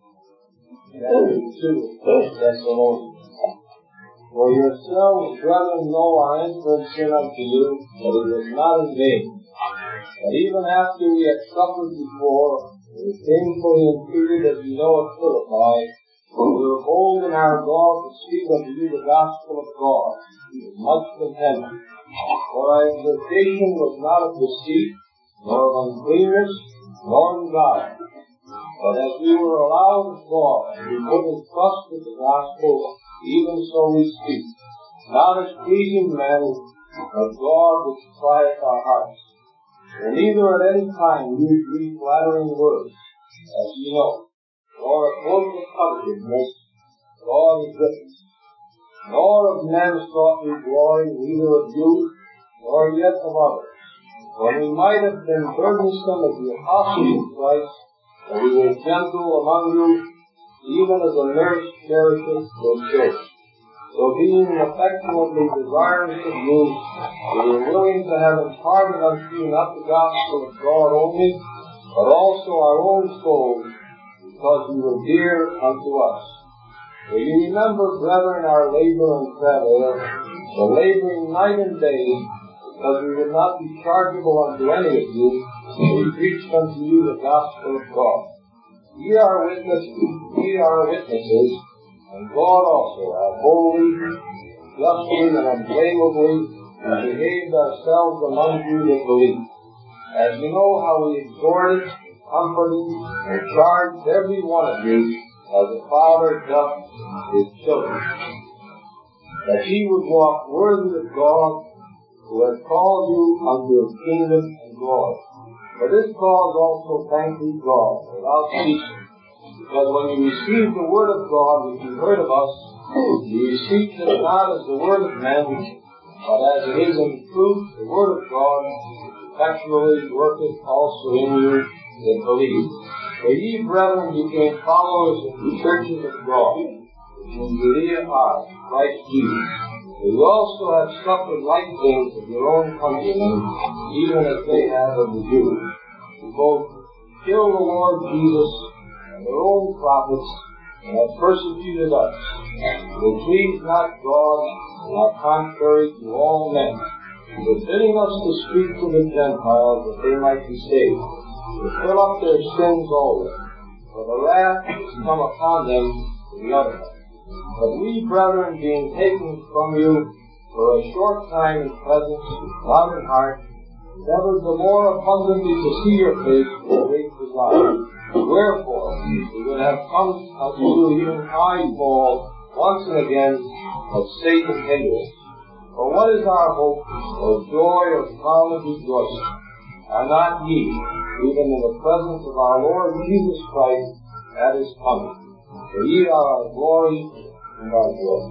Chapter 2, 1 Thessalonians. For yourselves, brethren, know our entrance in unto you, that it was not in vain. But even after we had suffered before, we were painfully entreated, as you know, at Philippi, for we were bold in our God to speak unto you the gospel of God, with much contentment. For our exhortation was not of deceit, nor of uncleanness, nor in guile. But as we were allowed of God, we put in trust with the gospel, even so we speak, not as pleasing men, but God which trieth our hearts. For neither at any time use we flattering words, as ye know, nor a cloak of covetousness, God is witness. Nor of men sought we glory, neither of you, nor yet of others. For we might have been burdensome of the apostles of Christ, and we were gentle among you, even as a nurse cherisheth her children. So being affectionately desirous of you, we were willing to have imparted unto you not the gospel of God only, but also our own souls, because you were dear unto us. For you remember, brethren, our labor and travail, the laboring night and day, because we would not be chargeable unto any of you, we preached unto you the gospel of God. Ye are witnesses, and God also, how boldly, justly, and unblameably we behaved ourselves among you that believe. As you know how we exhorted, comforted, and charged every one of you, as a father doth his children, that ye would walk worthy of God, who has called you unto his kingdom and glory. For this cause also thank we God, without ceasing, because when you received the word of God which you heard of us, you received it not as the word of men, but as it is in truth the word of God, which effectually worketh also in you that believe. For ye, brethren, became followers of the churches of God, which in Judea are, Christ Jesus. For you also have suffered like things of your own countrymen, even as they have of the Jews, who both killed the Lord Jesus and their own prophets, and have persecuted us. They please not God, and are contrary to all men, forbidding us to speak to the Gentiles that they might be saved, to fill up their sins always, for the wrath is come upon them to the uttermost. But we, brethren, being taken from you for a short time in presence, not in heart, endeavored the more abundantly to see your face with great desire. Wherefore, we would have come unto you, even I, Paul, once and again, but Satan hindered. For what is our hope, or joy, or crown of rejoicing? Are not ye, even in the presence of our Lord Jesus Christ, at his coming? For ye are our glory and our joy.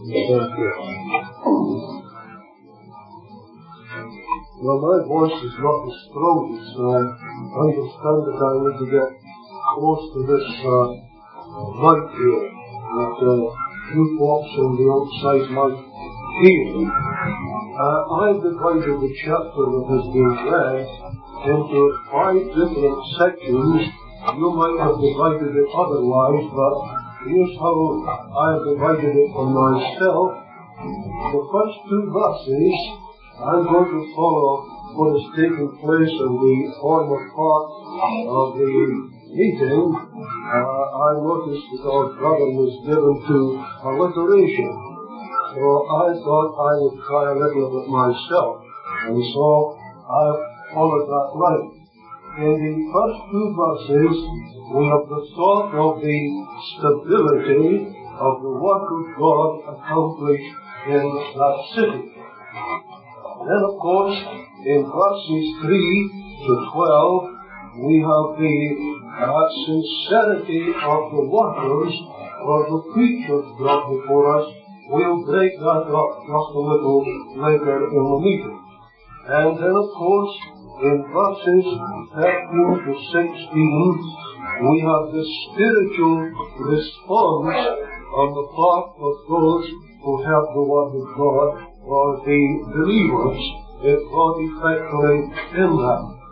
Well, my voice is not the strongest, so I understand that I need to get close to this mic here, that you folks on the outside might hear. I've divided the chapter that has been read into 5 different sections. You might have divided it otherwise, but here's how I have divided it for myself. The first 2 verses, I'm going to follow what is taking place in the former part of the meeting. I noticed that our brother was given to alliteration, so I thought I would try a little of it myself, and so I followed that line. In the first 2 verses, we have the thought of the stability of the work of God accomplished in that city. Then, of course, in verses 3 to 12, we have the sincerity of the workers or the preachers brought before us. We'll break that up just a little later in the meeting. And then, of course, in verses 13 to 16, we have the spiritual response on the part of those who have the Word of God, or the believers, if God effectually in them.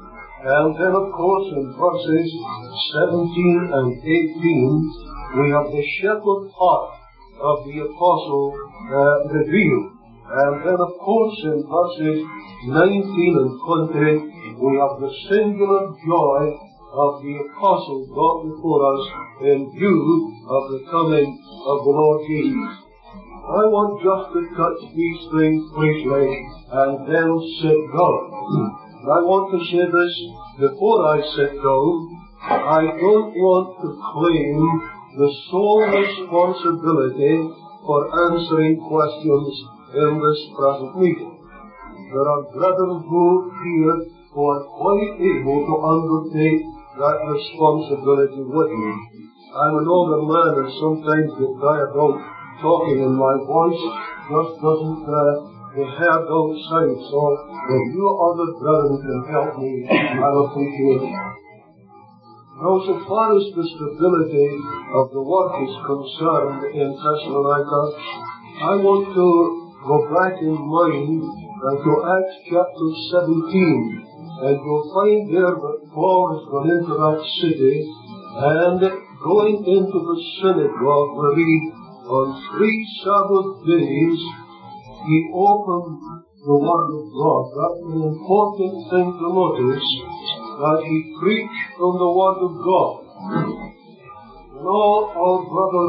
And then, of course, in verses 17 and 18, we have the shepherd heart of the apostle revealed. And then, of course, in verses 19 and 20, we have the singular joy of the apostle brought before us in view of the coming of the Lord Jesus. I want just to touch these things briefly and then sit down. I want to say this before I sit down. I don't want to claim the sole responsibility for answering questions in this present meeting. There are brethren who here who are quite able to undertake that responsibility with me. I'm an older man and sometimes get tired out talking in my voice just doesn't be heard outside. So if you other brethren can help me, I'll appreciate it. Now, so far as the stability of the work is concerned in Thessalonica, I want to go back in mind to Acts chapter 17. And you'll find there that Paul has gone into that city, and going into the synagogue where he, on 3 Sabbath days, he opened the Word of God. That's an important thing to notice, that he preached from the Word of God. You know, our brother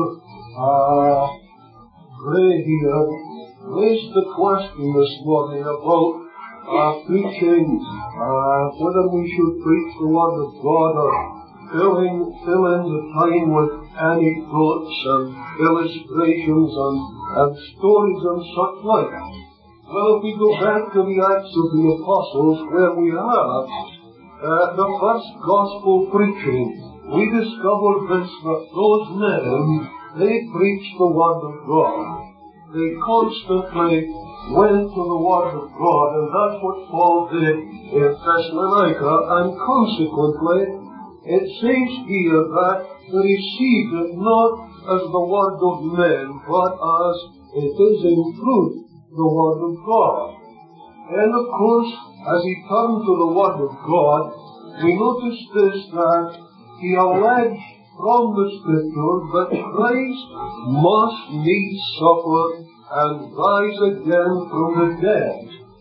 Gray here raised the question this morning about preaching, whether we should preach the Word of God or fill in the time with anecdotes and illustrations and stories and such like. Well, if we go back to the Acts of the Apostles, where we have the first gospel preaching, we discover this, that those men, they preached the Word of God. They constantly went to the Word of God, and that's what Paul did in Thessalonica, and consequently, it says here that they received it not as the Word of men, but as it is in truth the Word of God. And of course, as he turned to the Word of God, we notice this, that he alleged from the Scripture that Christ must needs suffer and rise again from the dead.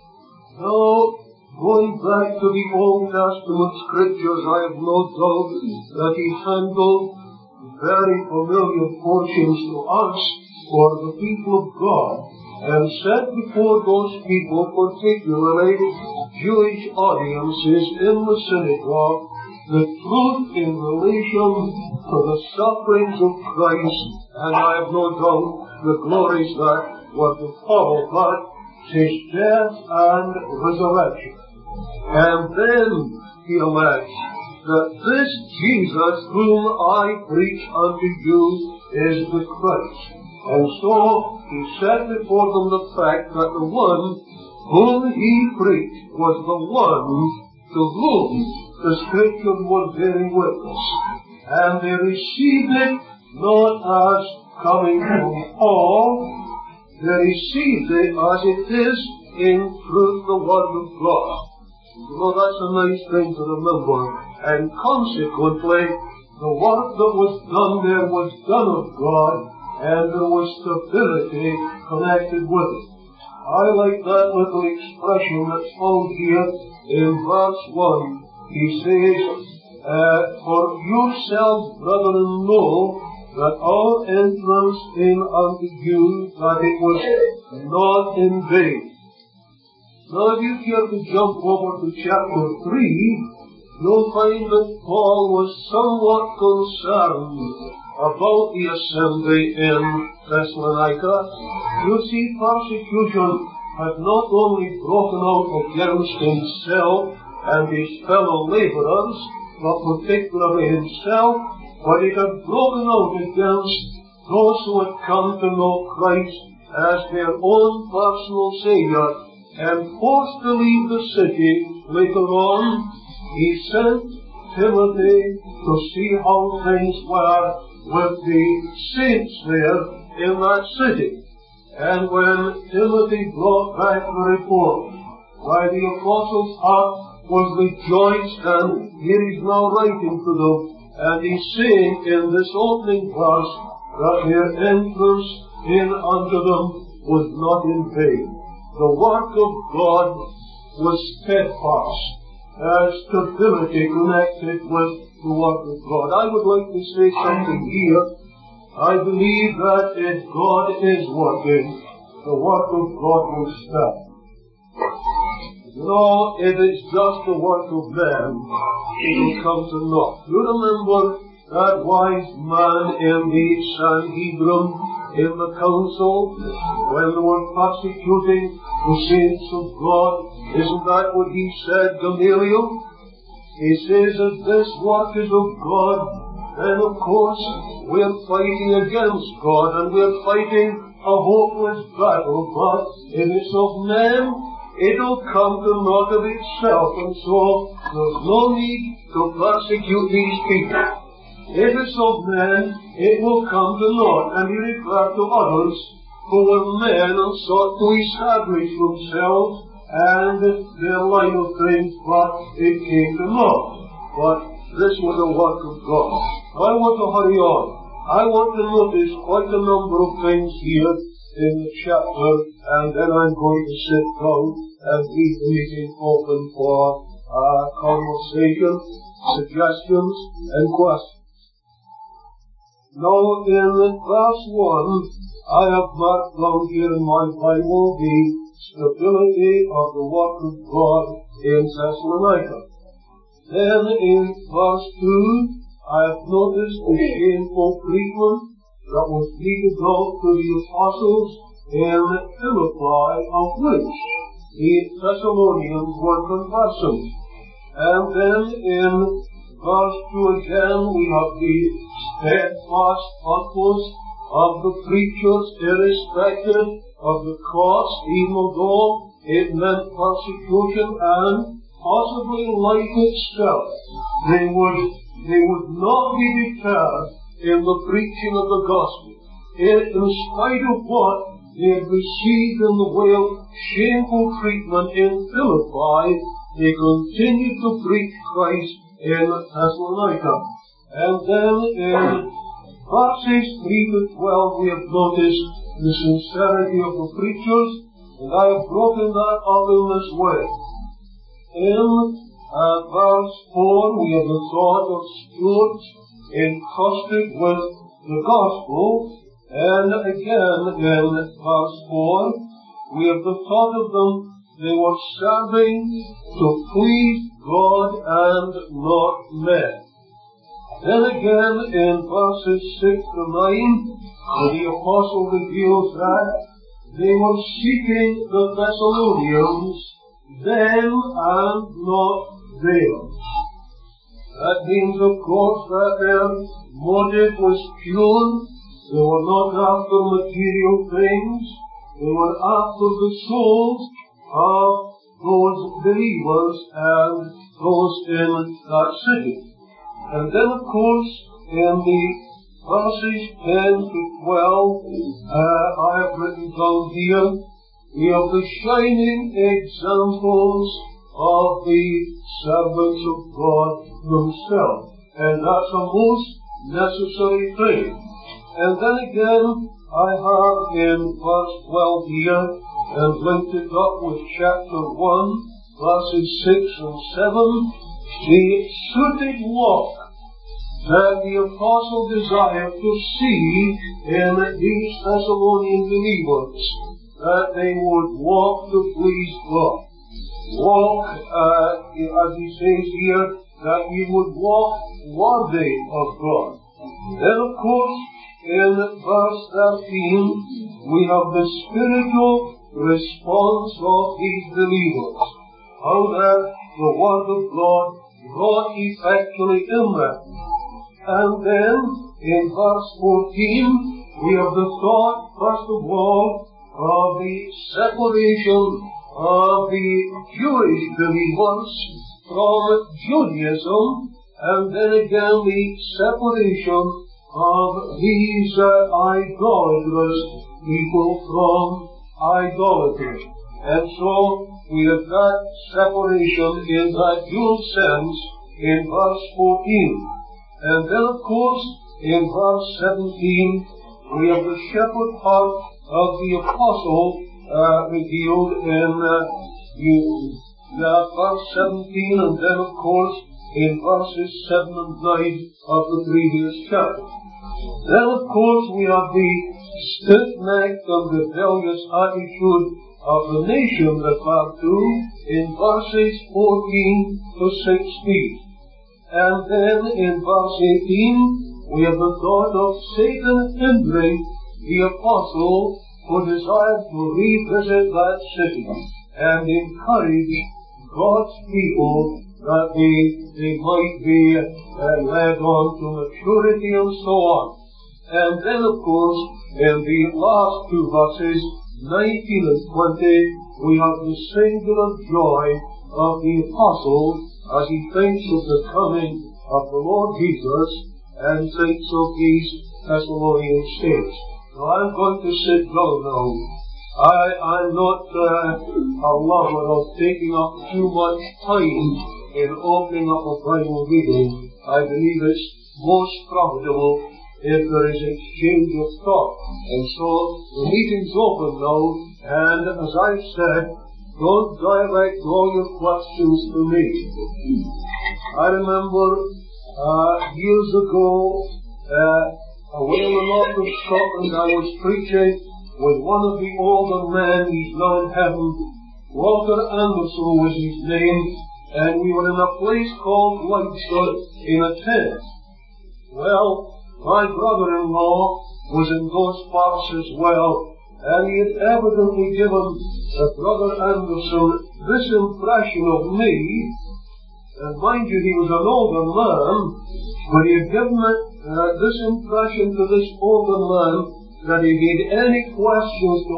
Now, going back to the Old Testament Scriptures, I have no doubt that he handled very familiar portions to us for the people of God, and set before those people, particularly Jewish audiences in the synagogue, the truth in relation to the sufferings of Christ, and I have no doubt the glories that were to follow that, his death and resurrection. And then he alleged that this Jesus whom I preach unto you is the Christ. And so he set before them the fact that the one whom he preached was the one to whom the Scripture was bearing witness. And they received it not as coming from Paul, they received it as it is in truth the Word of God. You know, that's a nice thing to remember. And consequently, the work that was done there was done of God, and there was stability connected with it. I like that little expression that's found here in verse 1. He says, for yourselves, brethren, know that our entrance in unto you, that it was not in vain. Now, if you care to jump over to chapter 3, you'll find that Paul was somewhat concerned about the assembly in Thessalonica. You see, persecution had not only broken out against himself and his fellow laborers, but particularly himself, but it had broken out against those who had come to know Christ as their own personal Savior, and forced to leave the city. Later on, he sent Timothy to see how things were with the saints there in that city. And when Timothy brought back the report, why the apostles had was rejoiced, and here he's now writing to them, and he's saying in this opening verse that their entrance in unto them was not in vain. The work of God was steadfast. Stability connected with the work of God. I would like to say something here. I believe that if God is working, the work of God will stand. You know, if it's just the work of man, it will come to naught. You remember that wise man in the Sanhedrin, in the council, when they were persecuting the saints of God? Isn't that what he said, Gamaliel? He says that this work is of God, then of course we're fighting against God, and we're fighting a hopeless battle, but if it's of men, it'll come to naught of itself, and so there's no need to persecute these people. If it's of men, it will come to naught, and he referred to others who were men and sought to establish themselves and their line of things, but it came to naught. But this was a work of God. I want to hurry on. I want to notice quite a number of things here in the chapter, and then I'm going to sit down and leave the meeting open for conversation, suggestions, and questions. Now, in verse 1, I have marked down here in my Bible the stability of the work of God in Thessalonica. Then in verse 2, I have noticed the shameful treatment that was meted out to the apostles in Philippi, of which the Thessalonians were conversant. And then in verse 2 again, we have the steadfast purpose of the preachers, irrespective of the cost, even though it meant persecution and possibly life itself. They would not be deterred in the preaching of the gospel. In spite of what they had received in the way of shameful treatment in Philippi, they continued to preach Christ in Thessalonica. And then in verses 3 to 12 we have noticed the sincerity of the preachers, and I have broken that up in this way. In verse 4 we have the thought of stewards entrusted with the gospel, and again in verse 4 we have the thought of them, they were serving to please God and not men. Then again in verses 6 to 9, the apostle reveals that they were seeking the Thessalonians, them and not them. That means, of course, that their motive was pure. They were not after material things. They were after the souls of those believers and those in that city. And then, of course, in the verses 10 to 12, I have written down here, we have the shining examples of the servants of God themselves. And that's a most necessary thing. And then again, I have in verse 12 here, and linked it up with chapter 1, verses 6 and 7, the suited walk that the apostle desired to see in these Thessalonian believers, that they would walk to please God. Walk, as he says here, that we would walk worthy of God. Then, of course, in verse 13, we have the spiritual response of these believers. How that the Word of God wrought effectually in them. And then, in verse 14, we have the thought, first of all, of the separation of the Jewish believers from Judaism, and then again the separation of these idolatrous people from idolatry. And so, we have got separation in that dual sense in verse 14. And then, of course, in verse 17, we have the shepherd heart of the apostle revealed in verse 17, and then, of course, in verses 7 and 9 of the previous chapter. Then, of course, we have the stiff-necked and rebellious attitude of the nation referred to in verses 14 to 16. And then in verse 18, we have the thought of Satan hindering the apostle who desired to revisit that city and encourage God's people that they might be led on to maturity and so on. And then, of course, in the last two verses, 19 and 20, we have the singular joy of the apostle as he thinks of the coming of the Lord Jesus and thinks of these Thessalonian saints. Now, I'm going to sit down now. I'm not a lover of taking up too much time in opening up a Bible reading. I believe it's most profitable if there is exchange of thought. And so the meeting's open now, and as I've said, don't direct all your questions to me. I remember years ago, away in the north of Scotland, I was preaching with one of the older men. He's now in heaven. Walter Anderson was his name, and we were in a place called Lightfoot in a tent. Well, my brother-in-law was in those parts as well, and he had evidently given Brother Anderson this impression of me, and mind you, he was an older man, but he had given this impression to this older man that if he had any questions to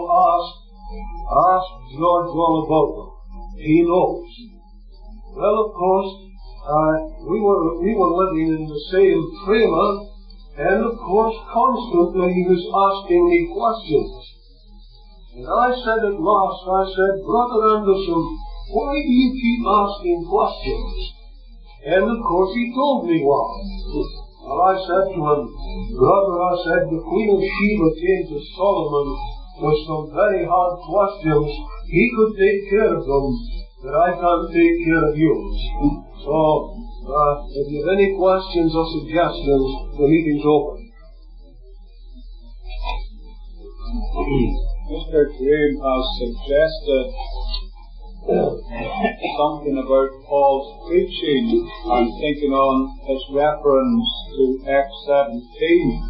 ask George all about them. He knows. Well, of course, we were living in the same trailer, and of course, constantly he was asking me questions. And I said at last, Brother Anderson, why do you keep asking questions? And of course he told me why. Well, I said to him, Brother, the Queen of Sheba came to Solomon with some very hard questions. He could take care of them, but I can't take care of yours. So, if you have any questions or suggestions, the meeting's open. Mr. Graham has suggested something about Paul's preaching. I'm thinking on his reference to Acts 17.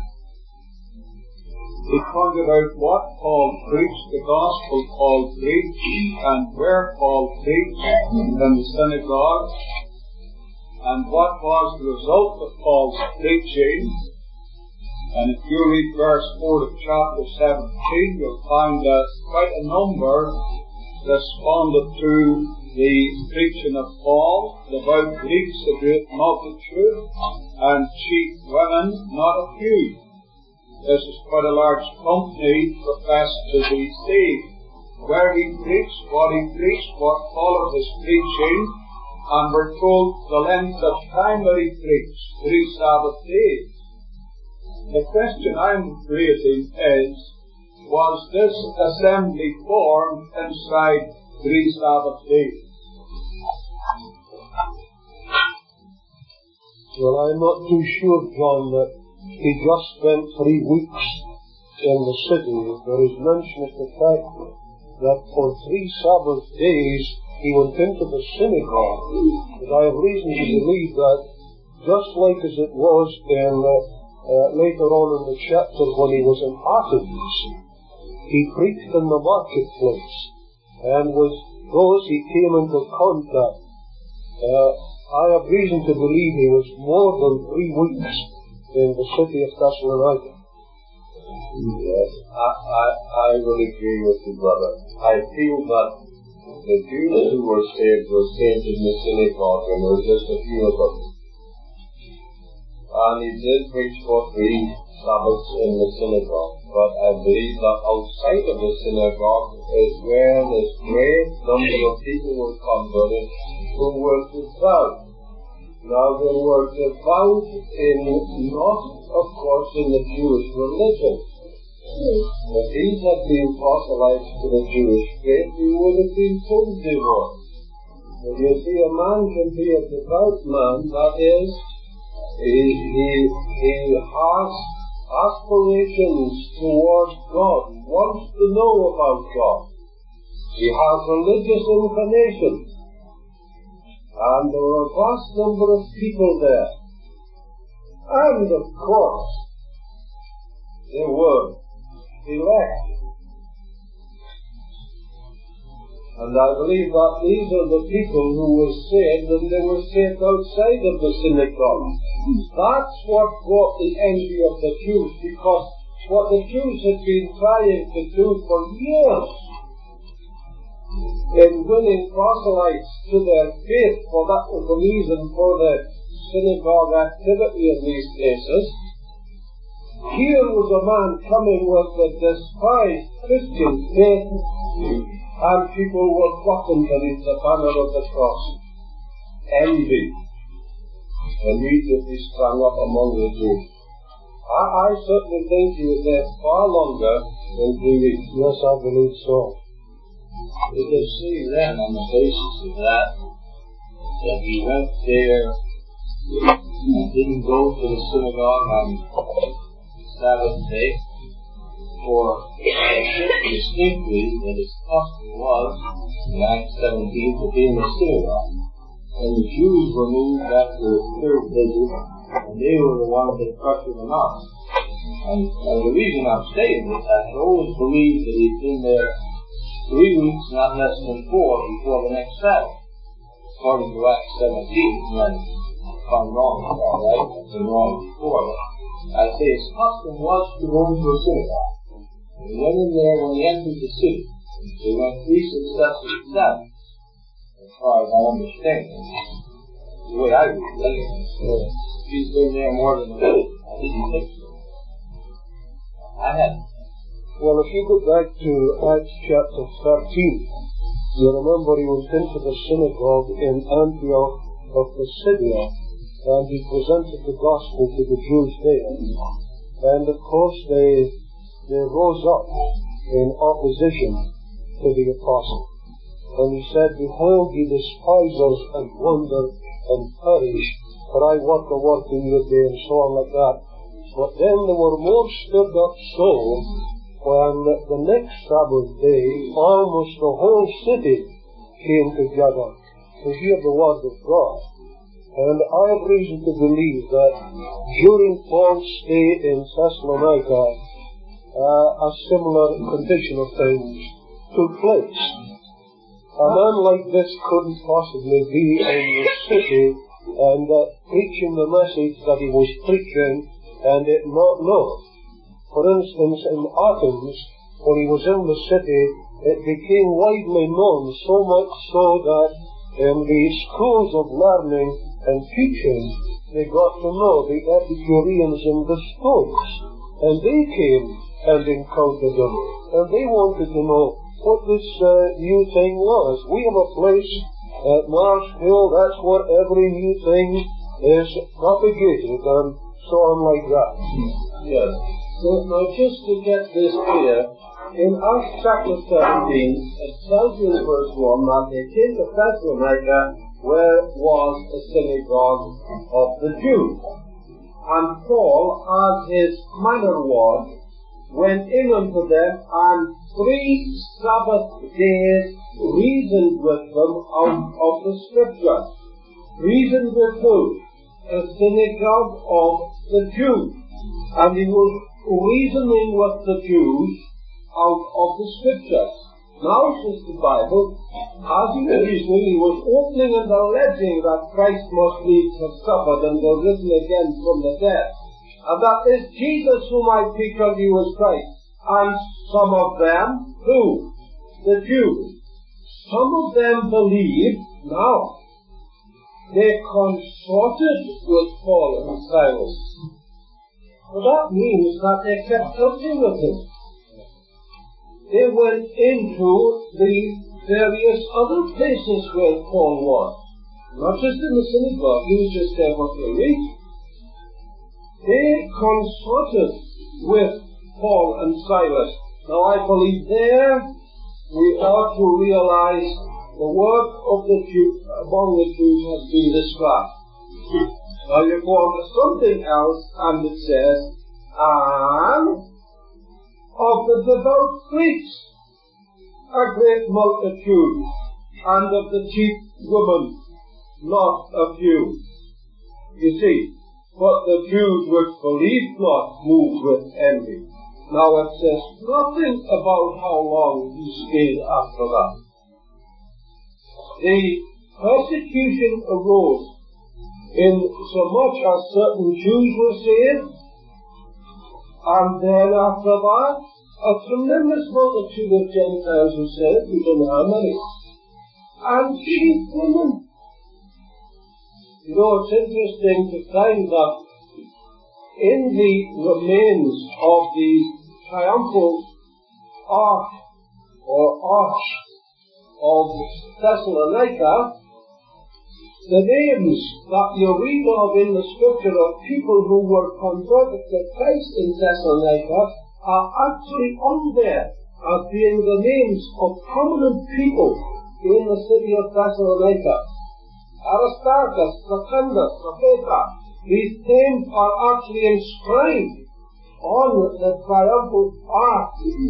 He pointed out what Paul preached, the gospel Paul preached, and where Paul preached in the synagogue, and what was the result of Paul's preaching. And if you read verse 4 of chapter 17, you'll find that quite a number responded to the preaching of Paul, devout Greeks, a great multitude, and chief women, not a few. This is quite a large company professed to be saved. Where he preached, what followed his preaching, and we're told the length of time that he preached, 3 Sabbath days. The question I'm raising is, was this assembly formed inside 3 Sabbath days? Well, I'm not too sure, John, that he just spent 3 weeks in the city. There is mention of the fact that for 3 Sabbath days he went into the synagogue. But I have reason to believe that, just like as it was in later on in the chapter when he was in Athens, he preached in the marketplace, and with those he came into contact. I have reason to believe he was more than 3 weeks in the city of Thessalonica. Yes, I will agree with you, brother. I feel that the Jews who were saved in the synagogue, and there were just a few of them. And he did preach for 3 Sabbaths in the synagogue. But I believe that outside of the synagogue is where this great number of people were converted who were devout. Now they were devout not, of course, in the Jewish religion. If these had been proselytes to the Jewish faith, we would have been told they were. But you see, a man can be a devout man, that is, he has aspirations towards God, wants to know about God. He has religious inclinations. And there were a vast number of people there. And of course, they were elect. And I believe that these are the people who were saved, and they were saved outside of the synagogue. That's what brought the envy of the Jews, because what the Jews had been trying to do for years in winning proselytes to their faith, for that was the reason for the synagogue activity in these places. Here was a man coming with the despised Christian faith, and people were flocking beneath the banner of the cross. Envy immediately sprang up among the Jews. I certainly think he was there far longer than 3 weeks. Yes, I believe so. We can see then on the basis of that he went there and didn't go to the synagogue on Sabbath day, for distinctly that his custom was in Acts 17 to be in the synagogue. And the Jews were moved after the third visit, and they were the ones that pressured him out. And the reason I'm saying this, I had always believed that he'd been there 3 weeks, not less than 4, before the next Sabbath, according to Acts 17, when I'm wrong, all right, I've been wrong before, but I say his custom was to go into a synagogue. And he went in there when he entered the city. He went 3 successive Sabbaths, as far as I understand. The way I read it, he's been there more than a week. I didn't think so. I haven't. Well, if you go back to Acts chapter 13, you remember he went into the synagogue in Antioch of Pisidia, and he presented the gospel to the Jews there. And of course they rose up in opposition to the apostle. And he said, "Behold, ye despise us and wonder and perish, for I work a work in your day," and so on like that. But then they were more stirred up so, when the next Sabbath day, almost the whole city came together to hear the word of God. And I have reason to believe that during Paul's stay in Thessalonica, a similar condition of things took place. A man like this couldn't possibly be in the city and preaching the message that he was preaching and it not known. For instance, in Athens, when he was in the city, it became widely known, so much so that in the schools of learning and teaching, they got to know the Epicureans and the Stoics. And they came and encountered them. And they wanted to know what this new thing was. We have a place at Mars Hill, that's where every new thing is propagated, and so on like that. Yes. So now just to get this clear, in Acts chapter 17, it tells you in verse 1 that they came to Thessalonica, where was a synagogue of the Jews. And Paul, as his manner was, went in unto them, and 3 Sabbath days reasoned with them out of the Scriptures. Reasoned with who? The synagogue of the Jews. And he was reasoning with the Jews out of the Scriptures. Now, says the Bible, as he was reasoning, he was opening and alleging that Christ must needs have suffered and was risen again from the dead. And that this Jesus whom I speak of you is Christ. And some of them, who? The Jews. Some of them believed. Now, they consorted with Paul and Silas. But that means that they kept touching with him. They went into the various other places where Paul was. Not just in the synagogue, he was just there for 3 weeks. They consulted with Paul and Silas. Now I believe there we ought to realize the work of the Jews among the Jews has been described. Now you go on to something else and it says, and of the devout Greeks, a great multitude, and of the chief women, not a few. You see, but the Jews which believed not moved with envy. Now it says nothing about how long he stayed after that. The persecution arose in so much as certain Jews were saved, and then after that, a tremendous multitude of Gentiles were saved, we don't know how many, and chief women. You know, it's interesting to find that in the remains of the triumphal arch of Thessalonica, the names that you read of in the scripture of people who were converted to Christ in Thessalonica are actually on there as being the names of prominent people in the city of Thessalonica. Aristarchus, Secundus, Peter, these names are actually inscribed on the triumphal arch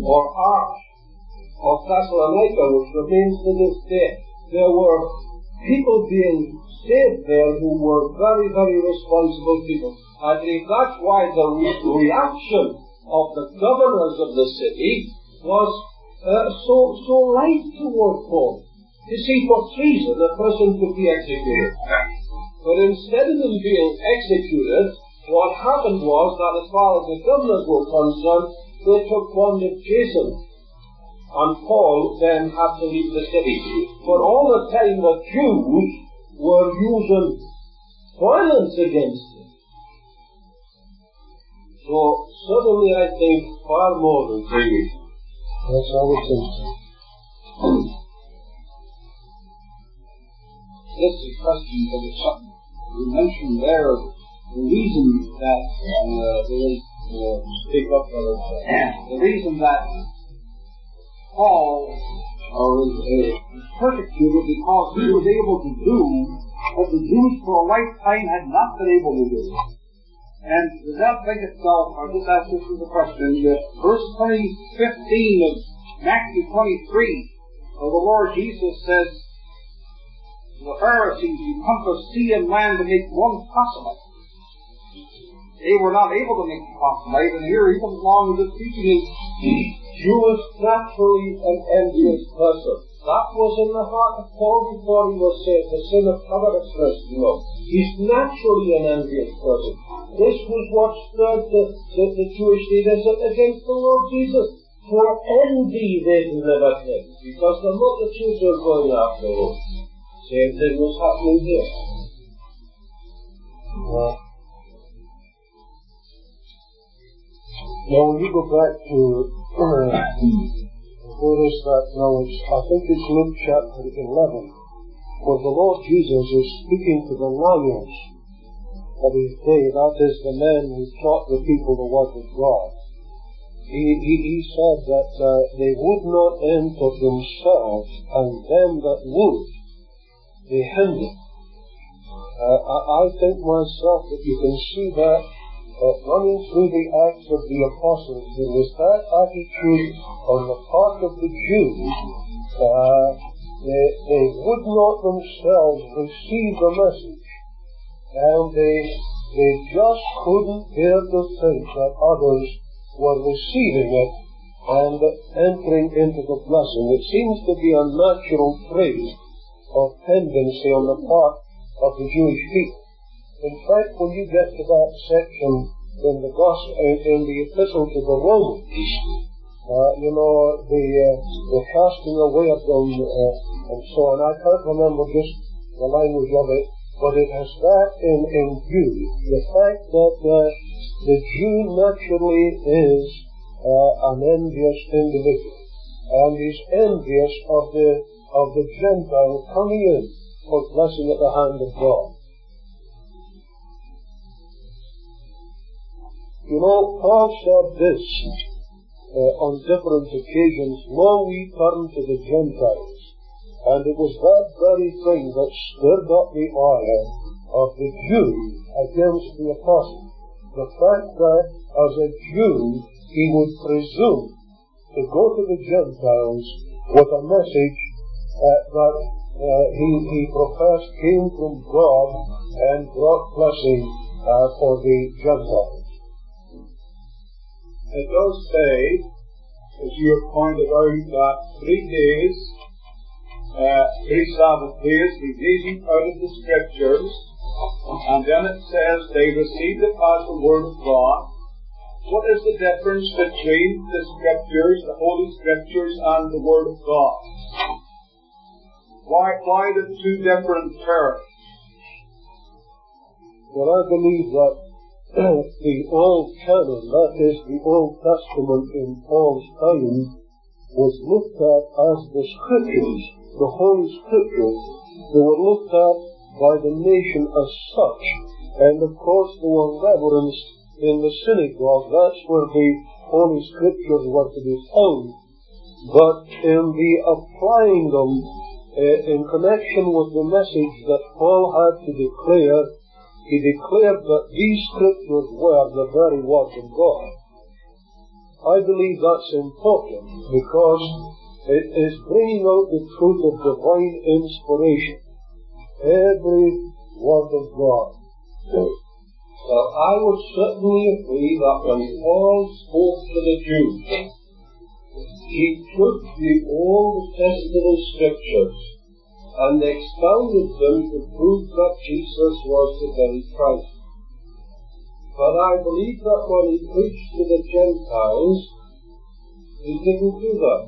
of Thessalonica, which remains to this day. There were people being saved there who were very, very responsible people. I believe that's why the reaction of the governors of the city was so light toward Paul. You see, for treason, a person could be executed. But instead of them being executed, what happened was that as far as the governors were concerned, they took one to Jason. And Paul then had to leave the city. But all the time the Jews were using violence against him. So, certainly I think far more than 3 weeks. That's all it is. This is a question for the something. You mentioned there the reason that the reason that Paul was persecuted because he was able to do what the Jews for a lifetime had not been able to do. And does that think itself, or just ask this as a question, that verse 15 of Matthew 23, where the Lord Jesus says, the Pharisees who compassed sea and land to make one proselyte. They were not able to make a proselyte, and here he comes along with this teaching is Jew was naturally an envious person. That was in the heart of Paul before he was saved, the sin of covetousness, you know. He's naturally an envious person. This was what stirred the Jewish leaders against the Lord Jesus. For envy they delivered him, because the multitudes were going after him. Same thing was happening here. Now, when you go back to where is that now? I think it's Luke chapter 11, where the Lord Jesus is speaking to the liars of his day. That is the men who taught the people the word of God. He said that they would not enter themselves, and them that would be hindered. I think myself that you can see that running through the Acts of the Apostles, there was that attitude on the part of the Jews. They would not themselves receive the message, and they just couldn't bear to think that others were receiving it and entering into the blessing. It seems to be a natural trait of tendency on the part of the Jewish people. In fact, when you get to that section in the gospel, in the epistle to the Romans, the casting away of them and so on. I can't remember just the language of it, but it has that in view. The fact that the Jew naturally is an envious individual, and is envious of the Gentile coming in for blessing at the hand of God. You know, Paul said this on different occasions, "Lo, we turn to the Gentiles." And it was that very thing that stirred up the ire of the Jew against the apostle. The fact that as a Jew he would presume to go to the Gentiles with a message that he professed came from God and brought blessing for the Gentiles. It does say, as you have pointed out, that 3 days, 3 Sabbath days, he reasoned out of the Scriptures, and then it says they received it as the Word of God. What is the difference between the Scriptures, the Holy Scriptures, and the Word of God? Why the two different terms? Well, I believe that the Old Canon, that is, the Old Testament in Paul's time, was looked at as the Scriptures, the Holy Scriptures. They were looked at by the nation as such, and of course they were reverenced in the synagogue. That's where the Holy Scriptures were to be found. But in the applying them in connection with the message that Paul had to declare, he declared that these Scriptures were the very words of God. I believe that's important because it is bringing out the truth of divine inspiration. Every word of God. Well, I would certainly agree that when Paul spoke to the Jews, he took the Old Testament Scriptures and expounded them to prove that Jesus was the very Christ. But I believe that when he preached to the Gentiles, he didn't do that.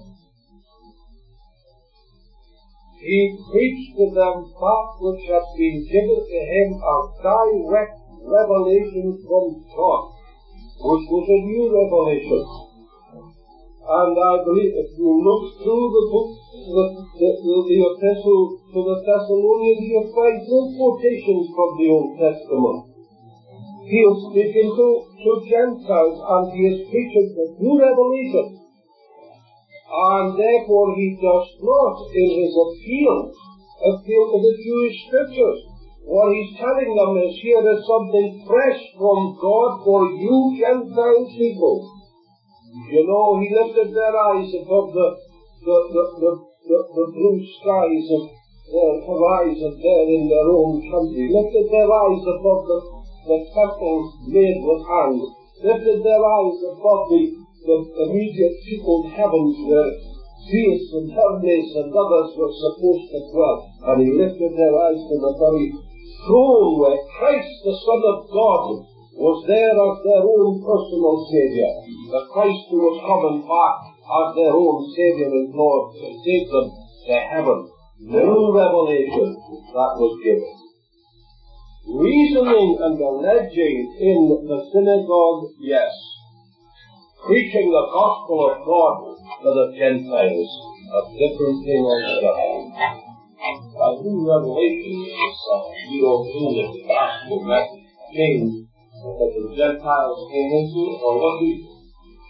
He preached to them that which had been given to him as direct revelation from God, which was a new revelation. And I believe if you look through the book, the epistle to the Thessalonians, you'll find no quotations from the Old Testament. He is speaking to Gentiles, and he is preaching the new revelation. And therefore he does not, in his appeal to the Jewish Scriptures. What he's telling them is, here is something fresh from God for you Gentile people. You know, he lifted their eyes above the blue skies of their horizon there in their own country. Lifted their eyes above the temples made with hands. Lifted their eyes above the immediate peopled heavens where Zeus and Hermes and others were supposed to dwell. And he lifted their eyes to the very throne where Christ, the Son of God, was there as their own personal Saviour. The Christ who was coming back as their own Saviour and Lord to take them to heaven. The new revelation that was given. Reasoning and alleging in the synagogue, yes. Preaching the gospel of God to the Gentiles, a different thing altogether. A new revelation is you don't mean that the gospel message came that the Gentiles came into, or what do you think?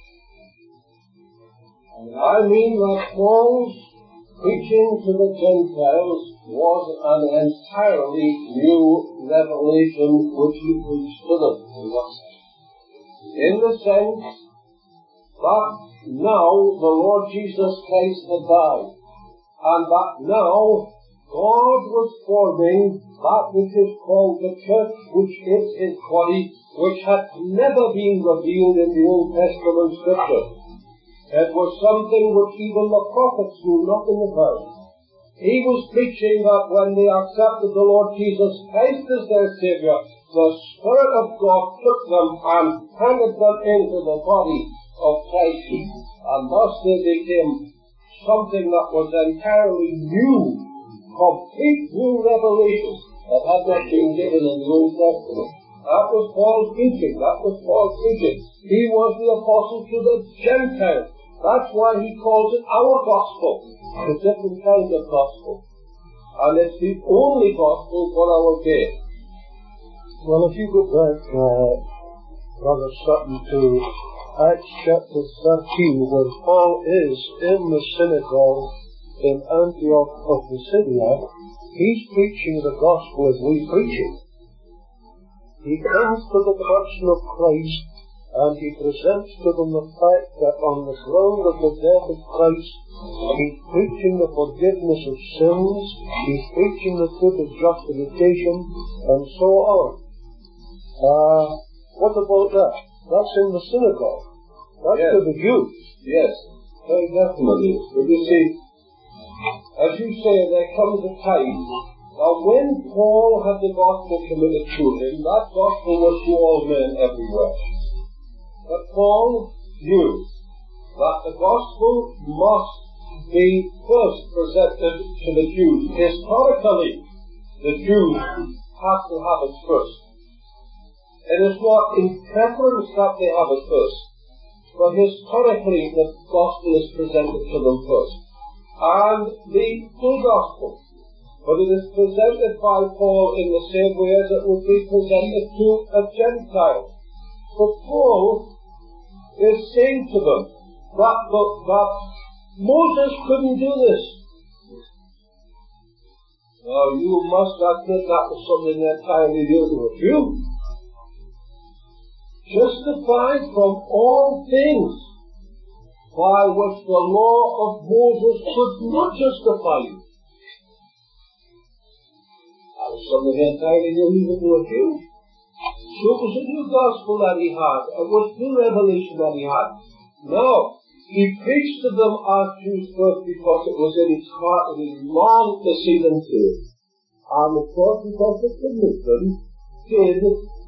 I mean that Paul's preaching to the Gentiles was an entirely new revelation which he preached to them. In the sense that now the Lord Jesus Christ had died, and that now God was forming that which is called the church, which is his body, which had never been revealed in the Old Testament Scripture. It was something which even the prophets knew nothing about. He was preaching that when they accepted the Lord Jesus Christ as their Saviour, the Spirit of God took them and handed them into the body of Christ, and thus they became something that was entirely new, complete new revelation that had not been given in the Old Testament. That was Paul's preaching. He was the apostle to the Gentiles. That's why he calls it our gospel. A different kind of gospel. And it's the only gospel for our day. Well, if you go back, Brother Sutton, to Acts chapter 13, where Paul is in the synagogue in Antioch of Pisidia, he's preaching the gospel as we preach it. He comes to the person of Christ and he presents to them the fact that on the ground of the death of Christ, he's preaching the forgiveness of sins, he's preaching the truth of justification, and so on. What about that? That's in the synagogue. That's to the Jews. Yes, very definitely. But you see, as you say, there comes a time. Now, when Paul had the gospel committed to him, that gospel was to all men everywhere. But Paul knew that the gospel must be first presented to the Jews. Historically, the Jews have to have it first. It is not in preference that they have it first, but historically the gospel is presented to them first. And the full gospel. But it is presented by Paul in the same way as it would be presented to a Gentile. But Paul is saying to them that Moses couldn't do this. Now you must admit that was something entirely new to you. Justified from all things by which the law of Moses could not justify you. That was something entirely new even to a Jew. So it was a new gospel that he had. It was new revelation that he had. Now, he preached to them as Jews first because it was in his heart and he longed to see them saved. And of course, because the commission did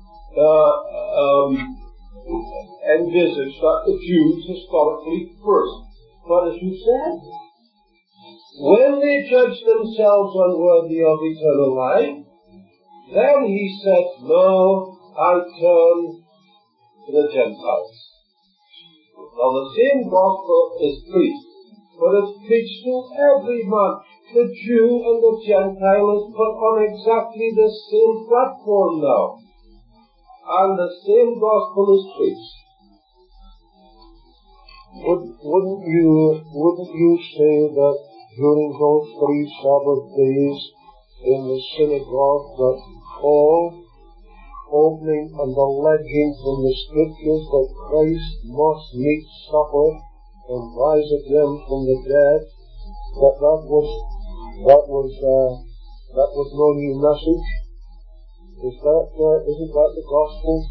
envisage that the Jews historically first. But as you said, when they judged themselves unworthy of eternal life, then he said, no, I turn to the Gentiles. Now the same gospel is preached, but it's preached to every man. The Jew and the Gentile is put on exactly the same platform now. And the same gospel is preached. Wouldn't you say that during those 3 Sabbath days in the synagogue that Paul, opening and alleging from the Scriptures that Christ must meet supper and rise again from the dead, that was no new message? Isn't that the gospel?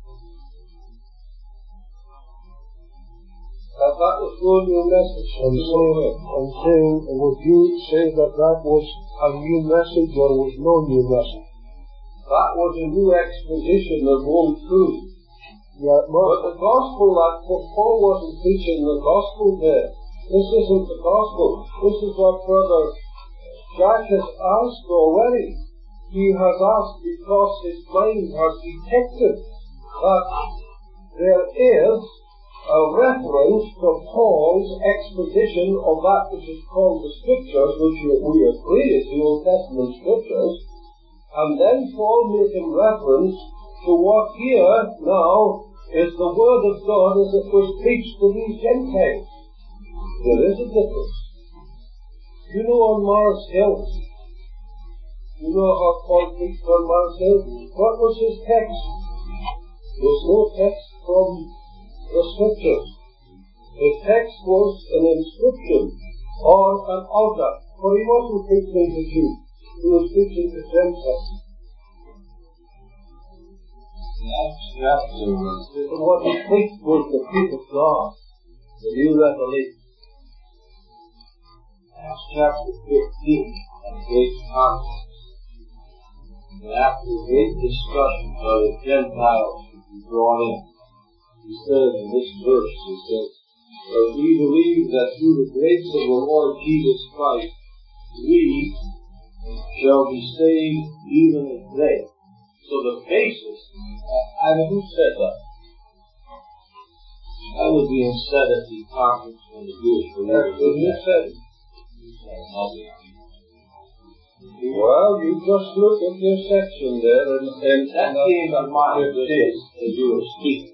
That was no new message. I'm saying, would you say that was a new message or was no new message? That was a new exposition of old truth. Yeah, but the gospel that Paul wasn't preaching the gospel there. This isn't the gospel. This is what Brother Jack has asked already. He has asked because his mind has detected that there is a reference to Paul's exposition of that which is called the Scriptures, which we agree is the Old Testament Scriptures, and then Paul making reference to what here now is the Word of God as it was preached to these Gentiles. There is a difference. You know on Mars Hill, you know how Paul preached on Mars Hill? What was his text? There was no text from the Scriptures. His text was an inscription on an altar, for he wasn't preaching to Jews, he was preaching to Gentiles. And what he preached was the truth of God, the new revelation. Acts chapter 15 and great context. After a great discussion by the Gentiles to be brought in, he says in this verse, he says, "For we believe that through the grace of the Lord Jesus Christ, we shall be saved even as they." So the basis, and who said that? That was being said at the conference when the Jewish believers. Who said it? Well, you just look at your section there, and that came to mind as you were speaking.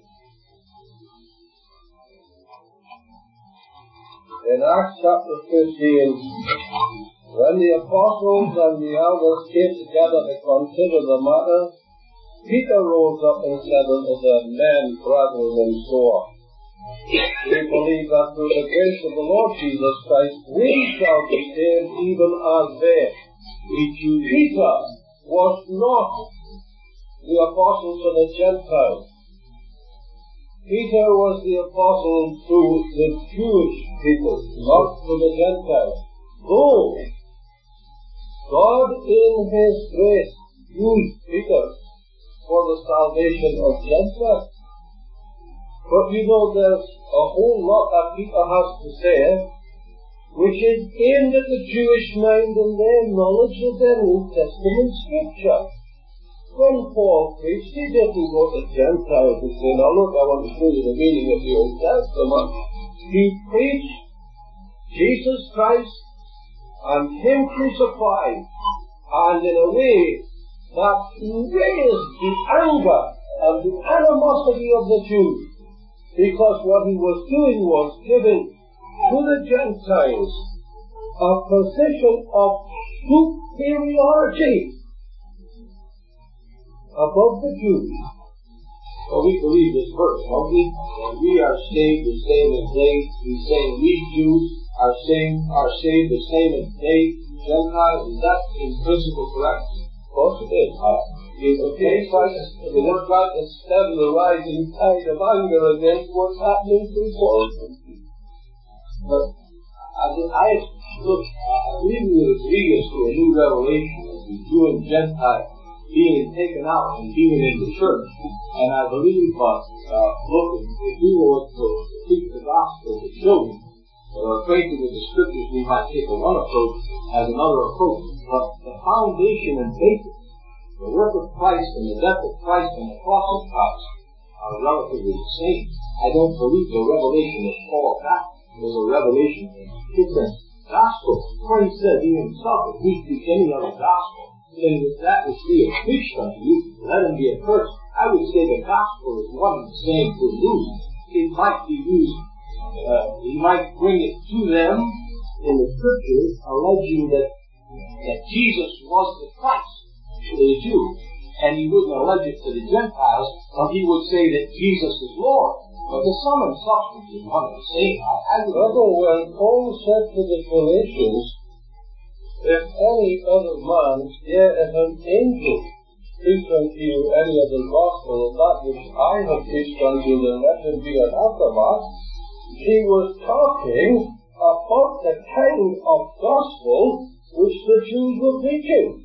In Acts chapter 15, when the apostles and the elders came together to consider the matter, Peter rose up and said unto them, Men, brethren, and so on, we believe that through the grace of the Lord Jesus Christ, we shall be saved even as they. Peter was not the apostle to the Gentiles. Peter was the apostle to the Jewish people, not to the Gentiles. Though God in His grace used Peter for the salvation of Gentiles. But you know, there's a whole lot that Peter has to say, which is aimed at the Jewish mind and their knowledge of their New Testament scripture. When Paul preached, he didn't go to Gentiles and say, now look, I want to show you the meaning of the Old Testament. He preached Jesus Christ and Him crucified, and in a way that raised the anger and the animosity of the Jews, because what he was doing was giving to the Gentiles a position of superiority above the Jews. So we believe this verse, don't we? When we are saved the same as they, we say we Jews are saved the same as they, Gentiles. Is that in principle correct? Of course it is. It looks like to stem the rising tide of anger against what's happening to Paul. But I believe we would agree as to a new revelation of the Jew and Gentile being taken out and being in the church. And I believe, if we were to speak the gospel to children that are acquainted with the scriptures, we might take one approach as another approach. But the foundation and basis, the work of Christ and the death of Christ and the cross of Christ are relatively the same. I don't believe the revelation of Paul that was a revelation of different gospel. For he said he himself, if we speak any other gospel, then with that which we have preached unto you, let him be accursed. I would say the gospel is one and the same for you. It might be used, he might bring it to them in the scriptures, alleging that Jesus was the Christ to the Jews, and he wouldn't allege it to the Gentiles, but he would say that Jesus is Lord. But the sum and substance is one and the same. When Paul said to the Galatians, if any other man, yea, if an angel preach unto you any other gospel, that which I have preached unto you, then let him be anathema, he was talking about the kind of gospel which the Jews were preaching.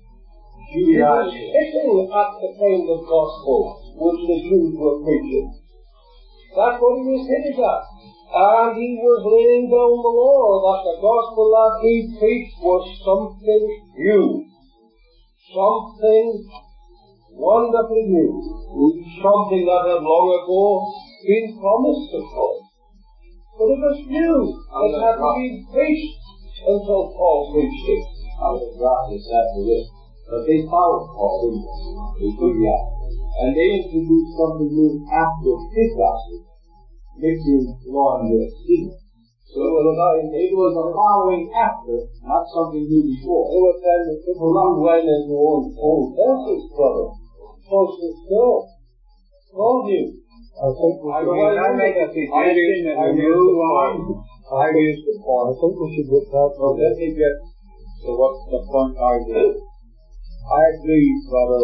He was hitting at the kind of gospel which the Jews were preaching. That's what he was hitting at. And he was laying down the law that the gospel that he preached was something new. Something wonderfully new. Something that had long ago been promised to Paul. But it was new. It had to be preached until Paul preached it. I was glad this after this. But they followed Paul, didn't they? They did that. And they introduced something new after his gospel, mixing law and grace. So it was a following after, not something new before. It was then the people who went in their own vessels, brother. Supposed to still. Told you. I think we should make a suggestion and move on. I used the point. I think we should get that. Well, let me get to what the point I did. I agree, Brother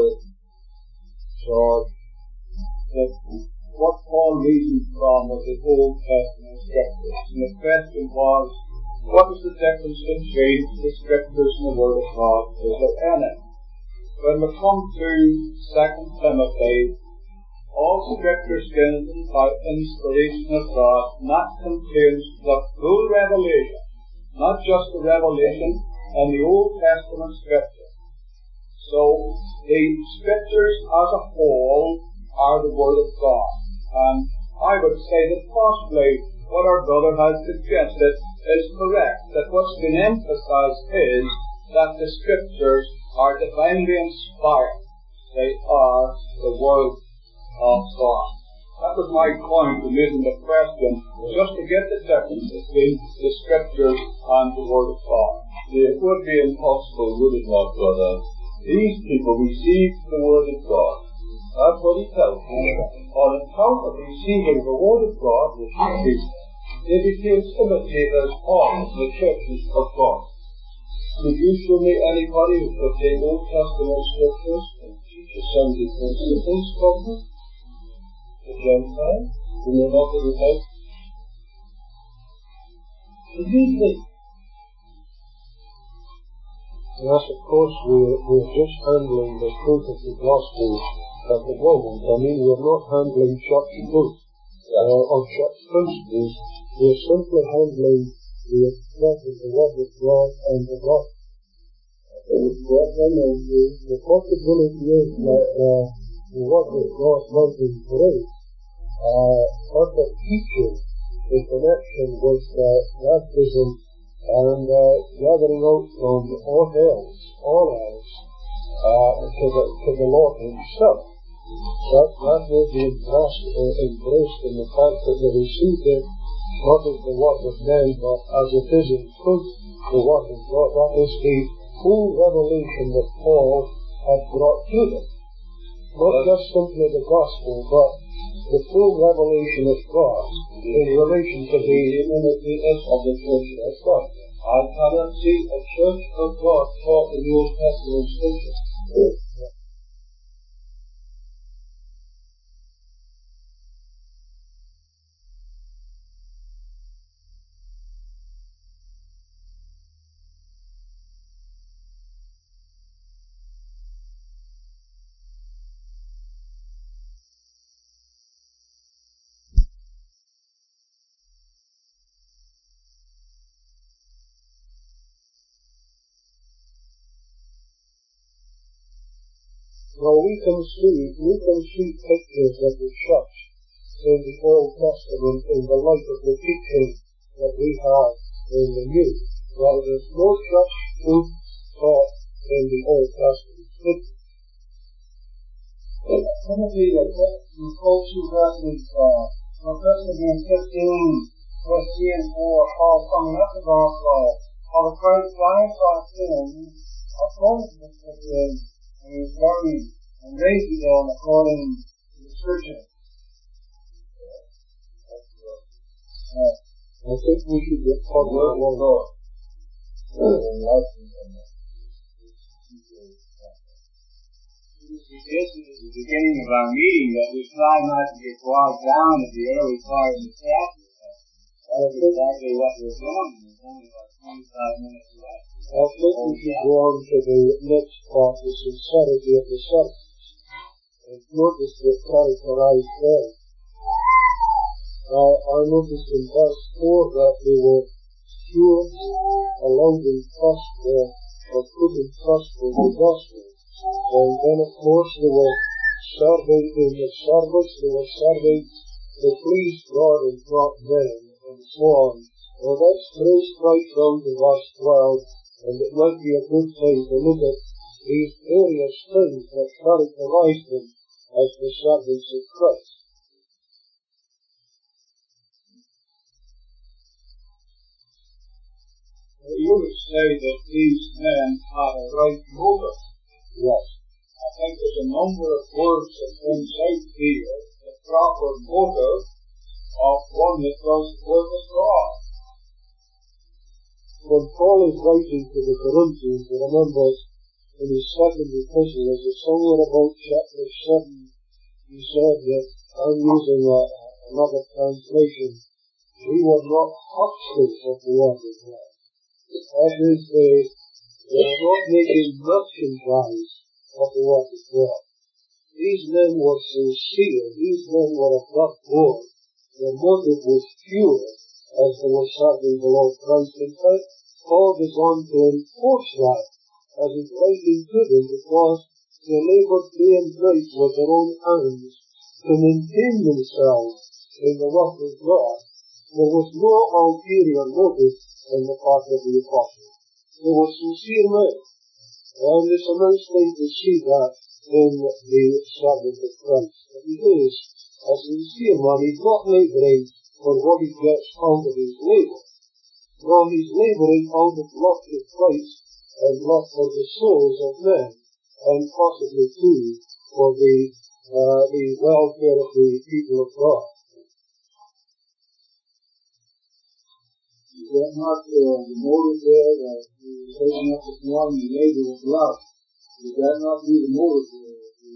George, that what Paul reasoned from was the Old Testament scriptures. And the question was, what is the difference between the scriptures and the Word of God? Is there any? When we come to 2 Timothy, all scriptures given by inspiration of God not contains the full revelation, not just the revelation in the Old Testament scripture. So the Scriptures as a whole are the Word of God. And I would say that possibly what our brother has suggested is correct, that what's been emphasized is that the Scriptures are divinely inspired. They are the Word of God. That was my point in using the question, just to get the difference between the Scriptures and the Word of God. It would be impossible, would it not, brother? These people received the Word of God. That's what he tells me. On account of receiving the Word of God, which he preached, they became imitators of the churches of God. Could you show me anybody who could take Old Testament scriptures and teach us some of the principles from them? The Gentiles, who know not the repent? What do you think? Yes, of course, we're just handling the truth of the gospel at the moment. I mean, we're not handling church truth or church principles. We're simply handling the expression of the Word of God and the God. The possibility is that the Word of God might embrace perfect teaching in connection with baptism and gathering out from all else to the Lord Himself. That will be embraced in the fact that they received it not as the Word of men, but as it is in truth the Word of God. That is the full revelation that Paul had brought to them. Not just simply the gospel, but the full revelation of God in relation to the uniqueness of the church of God. I cannot see a church of God taught in the Old Testament scriptures. Well, we can see pictures of the church in the Old Testament in the light of the teaching that we have in the New. Well, there's no church truth taught in the Old Testament scriptures. Timothy, you quote two verses, First Corinthians 15, verse 3 and 4, Paul summing up the gospel, how the Christ died for our sins, according to the Scriptures, and He was buried and raised again according to the Scriptures. I think we should get taught that one more. We suggested at the beginning of our meeting that we try not to get bogged down at the early part of the chapter. That's exactly what we're doing. There's only about 25 minutes left. I think we should go on to the next part, the sincerity of the servants. And notice what characterized them. I noticed in verse 4 that they were stewards, allowed in trust or put in trust for the gospel. And then, of course, they were serving in the service, they were serving to please God and not men, and so on. Well, that's traced right down to verse 12, and it might be a good time to look at these various things that characterize them as the servants of Christ. You would say that these men had a right motive. Yes. I think there's a number of words that comes out here, the proper motive of one that does the work of God. When Paul is writing to the Corinthians, remember in his second epistle, there's somewhere about chapter 7, he said that, I'm using another translation, we were not hucksters of the Word of God. That is, they were not making merchandise of the Word of God. These men were sincere, these men were above board, their motive was pure as they were serving the Lord Christ. In fact, Paul goes on to enforce that as is rightly given, because they laboured day and night with their own hands to maintain themselves in the work of God. There was no ulterior motive on the part of the apostles. They were sincere men, and it's a nice thing to see that in the servant of Christ. He is a sincere man. He's not labouring for what he gets out of his labour. No, he's labouring out of love to Christ and love for the souls of men, and possibly too for the welfare of the people of God. Is that not the motive there that you're taking up this morning, the labor of love? Would that not be the motive there?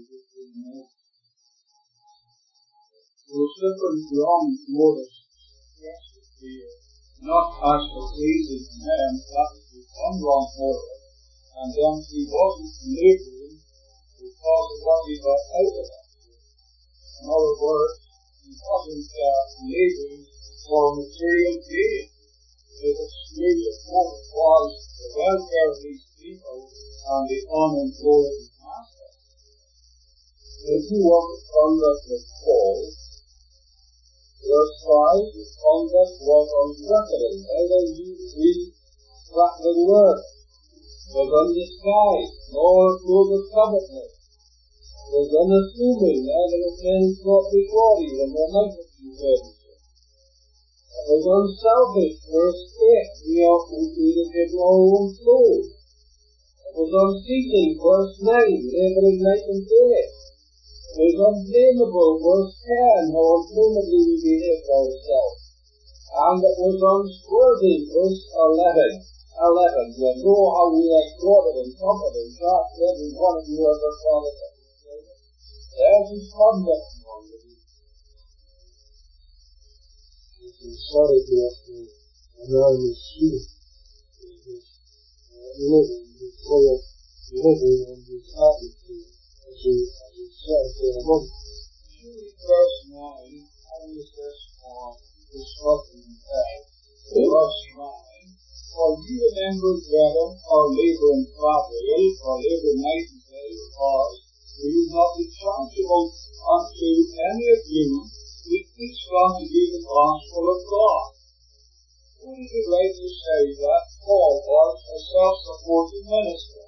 There's different wrong motives. Yes, not as for pleasing men, that is one wrong motive. And then he wasn't laboring because of what he got out of it. In other words, he wasn't laboring for material gain. His exclusive motive was the welfare of these people and the unemployed masses. If you want to conduct with Paul, verse 5, his conduct was unthreatening, neither he breathed flattering words, was undisguised, nor full of covetousness, was unassuming, neither of men thought before him, and there might have been things. It was unselfish, verse 8, we often see that it no own soul. It was unceasing, verse 9, labouring night and day. It was unblameable, verse 10, how unblameably we behaved ourselves. And it was unswerving, verse 11. You know how we exhorted and comforted and taught every one of you as our Father. There's his conduct among you. Sorry to have to allow this spirit, this living, this way of living, and this attitude, as he said there above. Verse 9, how is this for instructing that? Verse 9, for you remember, brethren, our labor in travail, our labor night and day, because we will not be chargeable unto any of you. We teach God to be the gospel of God. Would it be right to say that Paul was a self-supporting minister?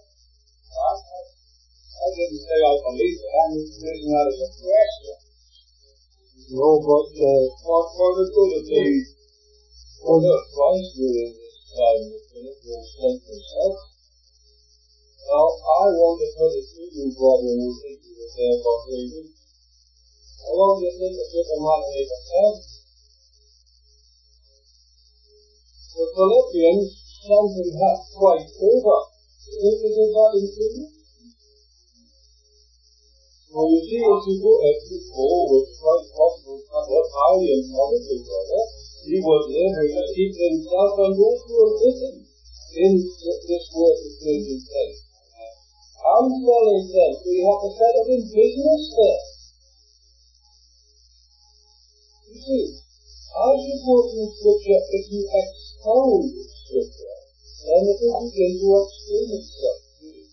I didn't say I believe it. I'm using that as a question. No, but what further could it be? For the Christ during this time it will sink himself. Now, I want to put it to you, brethren, who think you were there for 3 weeks. How long do you think it took a man to make a sense? The Philippians something had quite over. You think they did that in 2 weeks? Well, you see, if you go with quite possible what highly intelligent brother, he was able to keep himself and go through a vision in this work of changing things. I'm telling them, we have to set up in business there. You see, as you go through Scripture, if you expound Scripture, then it will begin to explain itself to you.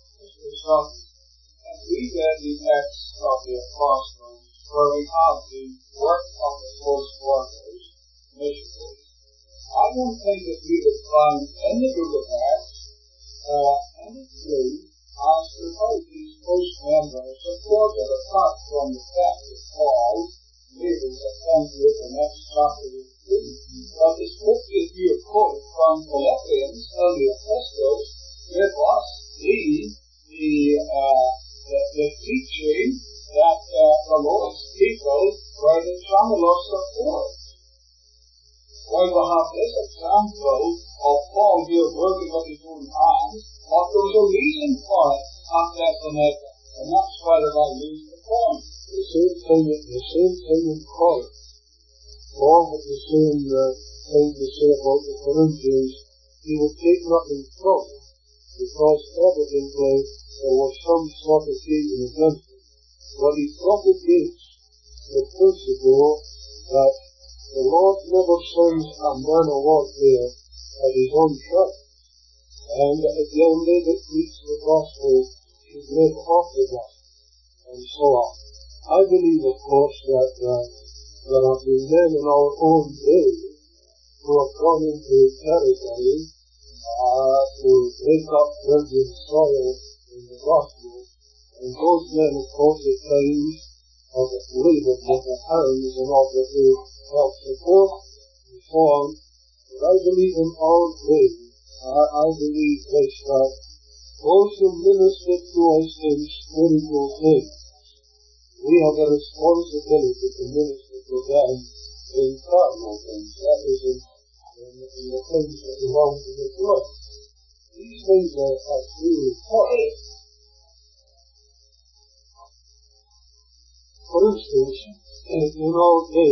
And we read the Acts of the Apostles, where we have the work of the first workers, missionaries. I don't think that we would find in the book of Acts any clue as to how these first members supported, apart from the fact that Paul later attempted with the next chapter of the book. But the scriptures here quoted from Philippians and the epistles give us the teaching that the Lord's people were the channel of support. Why we have this example of Paul here working with his own hands, but there's a reason for it at Thessalonica, and that's why they're not losing the point. The same thing in Corinth. Paul had the same thing to say about the Corinthians. He would take nothing from them, because evidently there was some sort of occasion against him. But he propagates the principle that the Lord never sends a man of warfare at his own trust. and the only that preach the gospel should live off the gospel, and so on. I believe, of course, that there have been men in our own day who have gone into territory to break up virgin soil in the gospel, and those men, of course, at times have labored with their hands in order to help support and so on. But I believe in our day, I believe this, that those who minister to us in spiritual things, we have a responsibility to minister to them in carnal things, that is, in the things that belong to the flesh. These things are really important. For instance, in our day,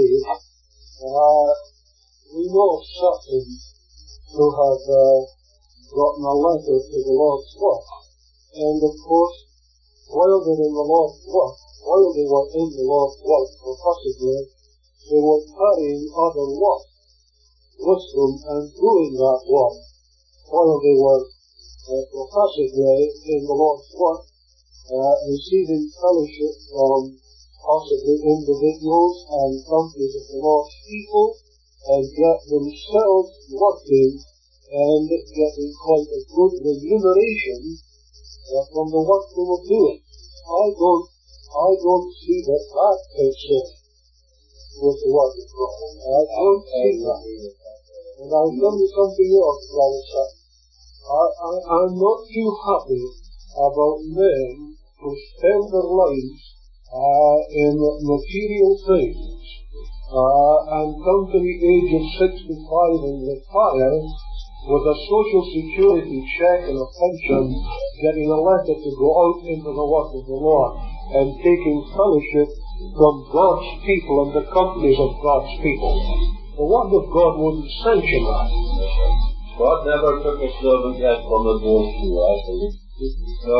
we know of certain who have gotten a letter to the Lord's work, and of course, while they're in the Lord's work, while they were in the Lord's work, or possibly, they were carrying other work with them and doing that work while they were possibly in the Lord's work, receiving fellowship from possibly individuals and companies of the Lord's people, and yet themselves working and getting quite a good remuneration from the work they were doing. I don't see that picture with the work of God. I don't see that. And I'll tell you something else, brother. I'm not too happy about men who spend their lives in material things and come to the age of 65 and retire with a social security check and a pension, getting a letter to go out into the work of the Lord and taking fellowship from God's people and the companies of God's people. The work of God wouldn't sanction that. God never took a servant yet from the board to us. So,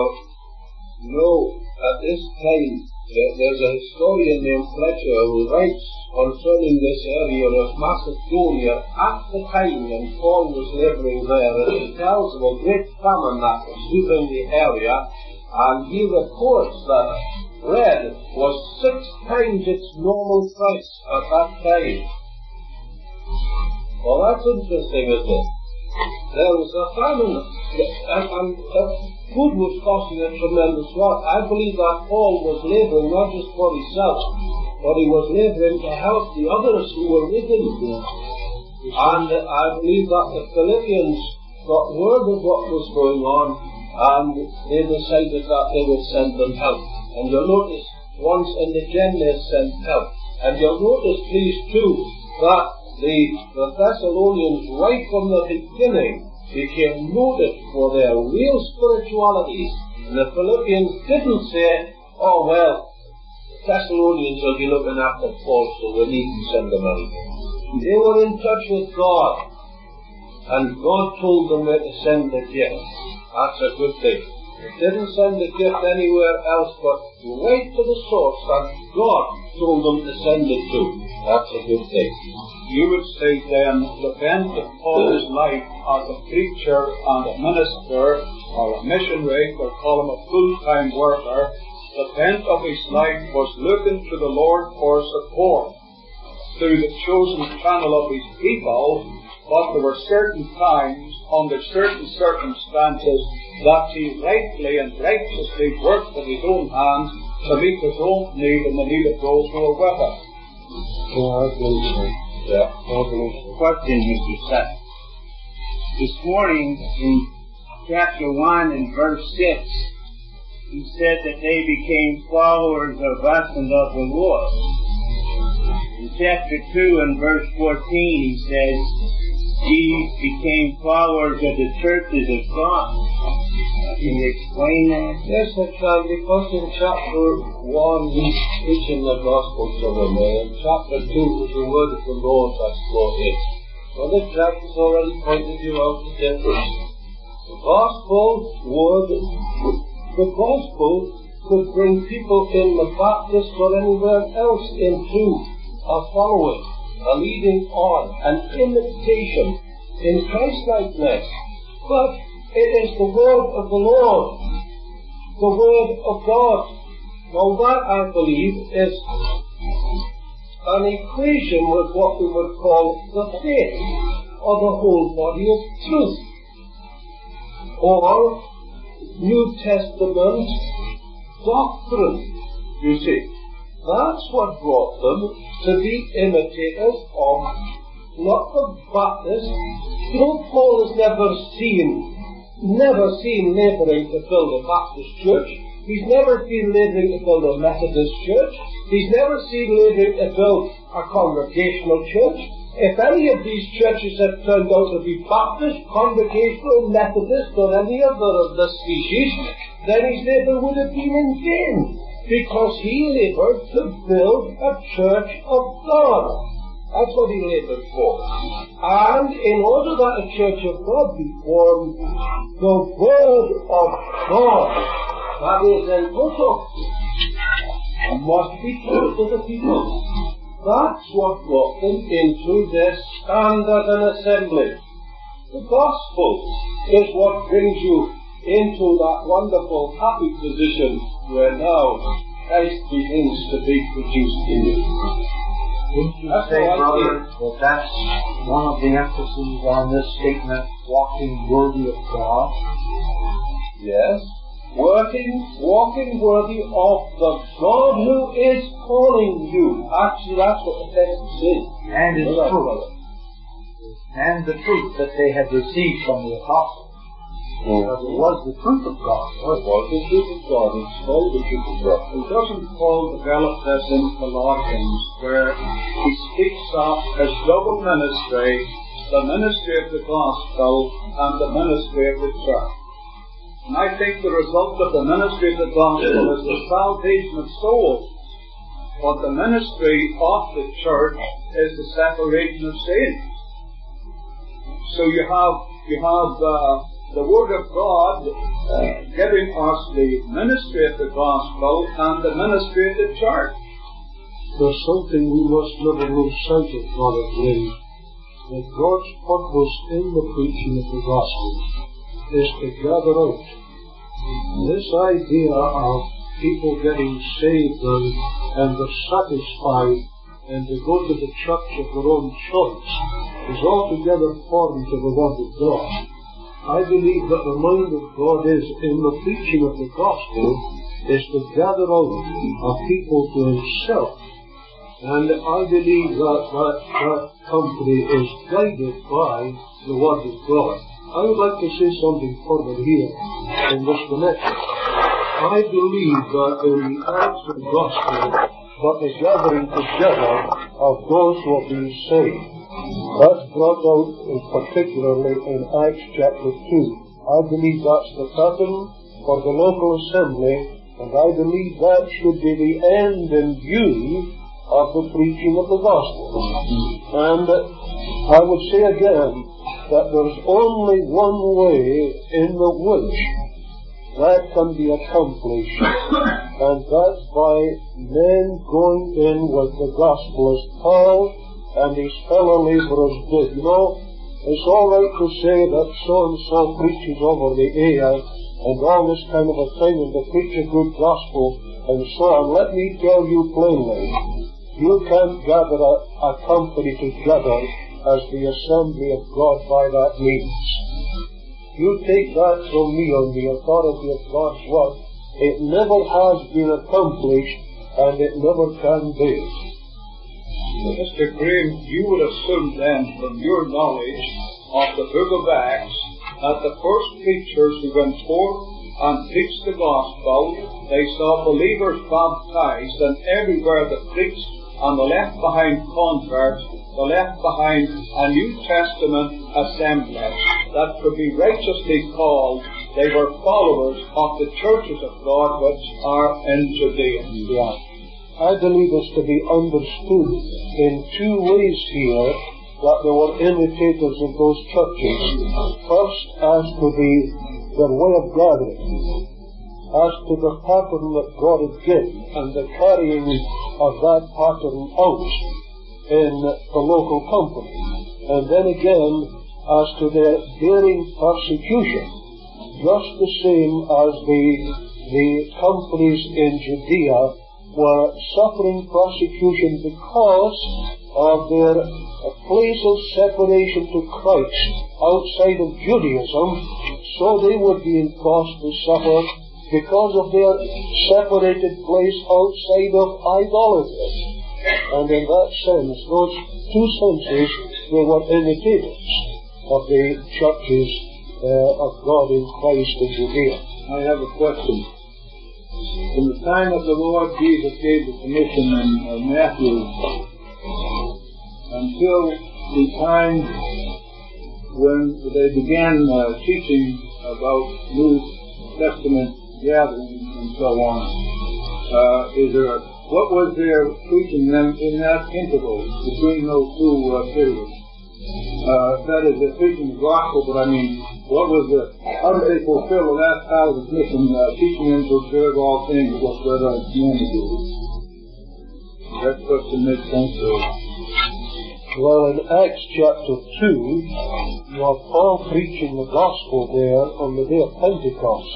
at this time, there's a historian named Fletcher who writes concerning this area of Macedonia at the time when Paul was labouring there, and he tells of a great famine that was sweeping the area, and he reports that bread was 6 times its normal price at that time. Well, that's interesting, isn't it? There was a famine, and food was costing a tremendous lot. I believe that Paul was labouring not just for himself, but he was labouring to help the others who were with him. And I believe that the Philippians got word of what was going on, and they decided that they would send them help. And you'll notice, once and again they sent help. And you'll notice, please, too, that the Thessalonians, right from the beginning, became noted for their real spirituality. And the Philippians didn't say, oh, well, the Thessalonians will be looking after Paul, so we needn't send them out. They were in touch with God, and God told them where to send the gift. That's a good thing. They didn't send the gift anywhere else but right to the source that God told them to send it to. That's a good thing. You would say then the bent of Paul's life as a preacher and a minister or a missionary, or call him a full-time worker, the bent of his life was looking to the Lord for support through the chosen channel of his people, but there were certain times, under certain circumstances, that he rightly and righteously worked with his own hands to meet his own need and the need of those who were with him. Question, Mr. Seth. This morning in chapter 1 and verse 6, he said that they became followers of us and of the Lord. In chapter 2 and verse 14, he says, ye became followers of the churches of God. Can you explain that? Yes, I can, because in chapter 1 he's preaching the gospel to them, and in chapter 2 was the word of the Lord that's brought in. Well, this chapter's already pointed you out the difference. The gospel could bring people in the Baptist or anywhere else into a following, a leading on, an imitation in Christ-likeness. But It is the word of the Lord, the word of God. Now that, I believe, is an equation with what we would call the faith, or the whole body of truth, or New Testament doctrine, you see. That's what brought them to be imitators of, not the Baptists. You know, Paul has never seen labouring to build a Baptist church. He's never seen labouring to build a Methodist church. He's never seen labouring to build a congregational church. If any of these churches had turned out to be Baptist, Congregational, Methodist, or any other of the species, then his labour would have been in vain, because he laboured to build a church of God. That's what he laboured for. And in order that a church of God be formed, the Word of God, that is in total, must be taught to the people. That's what brought them into this standard and assembly. The gospel is what brings you into that wonderful, happy position where now Christ begins to be produced in you. Wouldn't you say, brother, that that's one of the emphases on this statement, walking worthy of God? Yes. Walking worthy of the God who is calling you. Actually, that's what the text says. And His truth. And the truth that they had received from the apostles. Because it was the truth of God. It was the truth of God. It's called the truth of God. It doesn't Paul develop this in Colossians, where he speaks of his double ministry, the ministry of the gospel and the ministry of the church. And I think the result of the ministry of the gospel is the salvation of souls. But the ministry of the church is the separation of sins. So you have the Word of God giving us the ministry of the gospel and the ministry of the church. There's something we must never lose sight of, Brother Gray, that God's purpose in the preaching of the gospel is to gather out. This idea of people getting saved and they're satisfied and they go to the church of their own choice is altogether foreign to the Word of God. I believe that the mind of God is, in the preaching of the gospel, is to gather out a people to Himself. And I believe that company is guided by the Word of God. I would like to say something further here in this connection. I believe that in the Acts of the Gospel, that the gathering together of those who are being saved, that's brought out particularly in Acts chapter 2. I believe that's the pattern for the local assembly, and I believe that should be the end in view of the preaching of the gospel. And I would say again that there's only one way in the which that can be accomplished, and that's by men going in with the gospel as Paul and his fellow laborers did. You know, it's all right to say that so-and-so preaches over the air and all this kind of a thing and to preach a good gospel and so on. Let me tell you plainly, you can't gather a company together as the assembly of God by that means. You take that from me on the authority of God's word. It never has been accomplished and it never can be. Mr. Graham, you would assume then from your knowledge of the book of Acts that the first preachers who went forth and preached the gospel, they saw believers baptized, and everywhere they preached and they left behind converts, they left behind a New Testament assembly that could be righteously called they were followers of the churches of God which are in Judea. Yeah. I believe it's to be understood in two ways here that there were imitators of those churches. First, as to their way of gathering, as to the pattern that God had given and the carrying of that pattern out in the local company. And then again, as to their bearing persecution. just the same as the companies in Judea were suffering persecution because of their place of separation to Christ outside of Judaism, so they would be forced to suffer because of their separated place outside of idolatry. And in that sense, those two senses, they were imitators of the churches of God in Christ in Judea. I have a question. From the time that the Lord Jesus gave the commission in Matthew until the time when they began teaching about New Testament gatherings and so on, what was their preaching then in that interval between those two periods? That is, they're preaching the gospel, but I mean, how did they fulfill the last part of the mission, teaching them to observe all things whatsoever I commanded you? That question makes sense to us. Well, in Acts chapter 2, you have Paul preaching the gospel there on the day of Pentecost.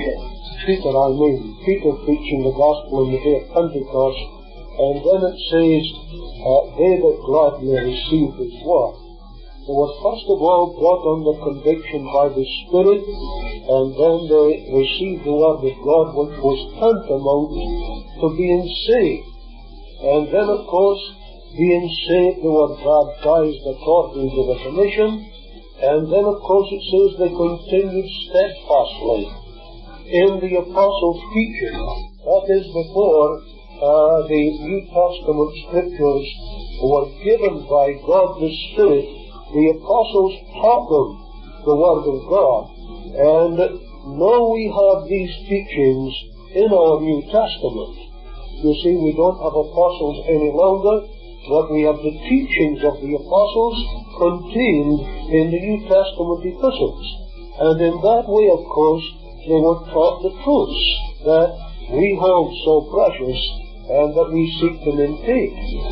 Peter preaching the gospel on the day of Pentecost, and then it says, they that gladly received his word. They were first of all brought under conviction by the Spirit, and then they received the word of God, which was tantamount to being saved. And then, of course, being saved, they were baptized according to the commission, and then, of course, it says they continued steadfastly in the apostles' teaching. That is, before the New Testament scriptures were given by God the Spirit, the apostles taught them the Word of God. And now we have these teachings in our New Testament. You see, we don't have apostles any longer, but we have the teachings of the apostles contained in the New Testament epistles. And in that way, of course, they were taught the truths that we hold so precious and that we seek to maintain.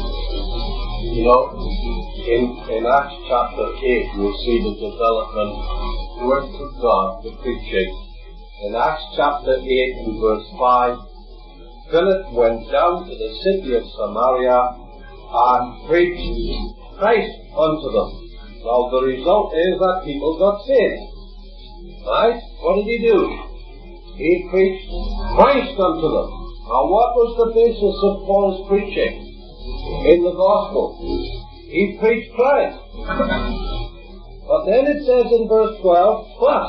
You know, in Acts chapter 8, you'll see the development words of God, the preaching. In Acts chapter 8 and verse 5, Philip went down to the city of Samaria and preached Christ unto them. Now the result is that people got saved. Right? What did he do? He preached Christ unto them. Now what was the basis of Paul's preaching in the gospel? He preached Christ. But then it says in verse 12, but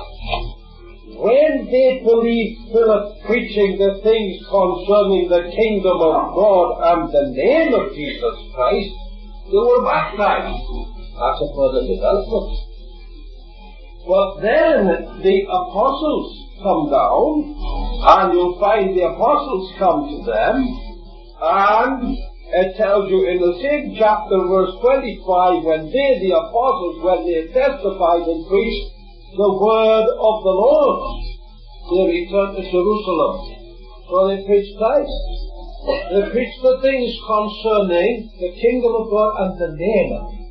when they believed Philip preaching the things concerning the kingdom of God and the name of Jesus Christ, they were baptized. That's a further development. But then the apostles come down, and you'll find the apostles come to them, and it tells you in the same chapter, verse 25, when they, the apostles, when they testified and preached the word of the Lord, they returned to Jerusalem. So they preached Christ. They preached the things concerning the kingdom of God and the name of it.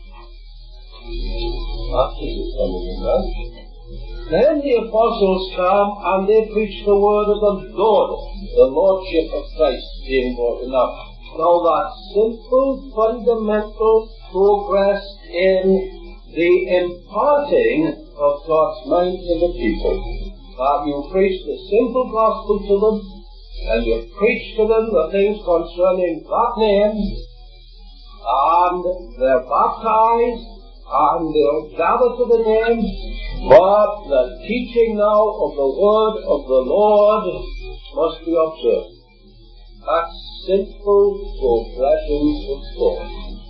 That's Jesus coming in there. Then the apostles come and they preach the word of the Lord, the Lordship of Christ being brought enough. Now that simple, fundamental progress in the imparting of God's mind to the people, that you preach the simple gospel to them, and you preach to them the things concerning that name, and they're baptized, and they'll gather to the name, but the teaching now of the word of the Lord must be observed. That's simple progression of thought.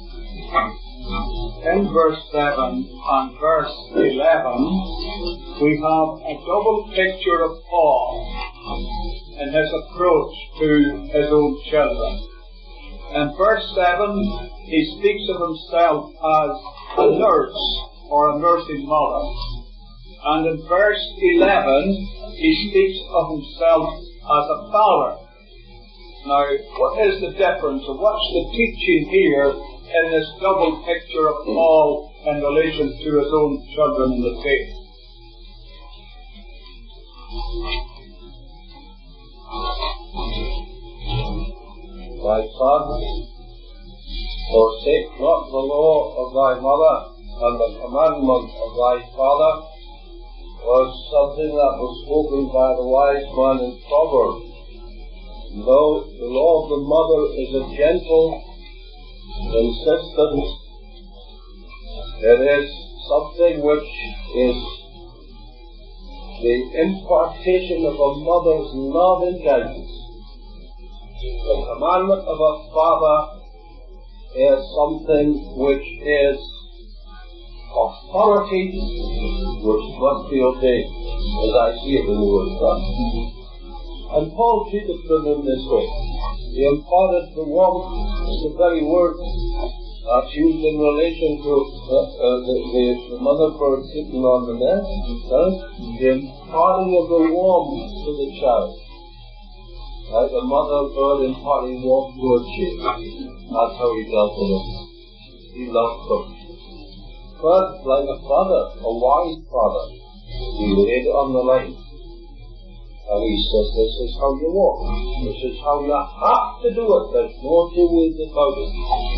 In verse 7 and verse 11, we have a double picture of Paul in his approach to his own children. In verse 7, he speaks of himself as a nurse or a nursing mother. And in verse 11, he speaks of himself as a father. Now, what is the difference, or what's the teaching here in this double picture of Paul in relation to his own children in the faith? My son, forsake not the law of thy mother and the commandment of thy father, was something that was spoken by the wise man in Proverbs. Though the law of the mother is a gentle insistence, it is something which is the impartation of a mother's love and guidance. The commandment of a father is something which is authority which must be obeyed, as I see it in the Word of God. And Paul treated them in this way. He imparted the warmth, the very word that's used in relation to the mother bird sitting on the nest, the imparting of the warmth to the child. Like the mother bird imparting warmth to a chick. That's how he dealt with them. He loved them. But like a father, a wise father, he laid it on the line. And he says, this is how you walk. This is how you have to do it. There's no two ways about it.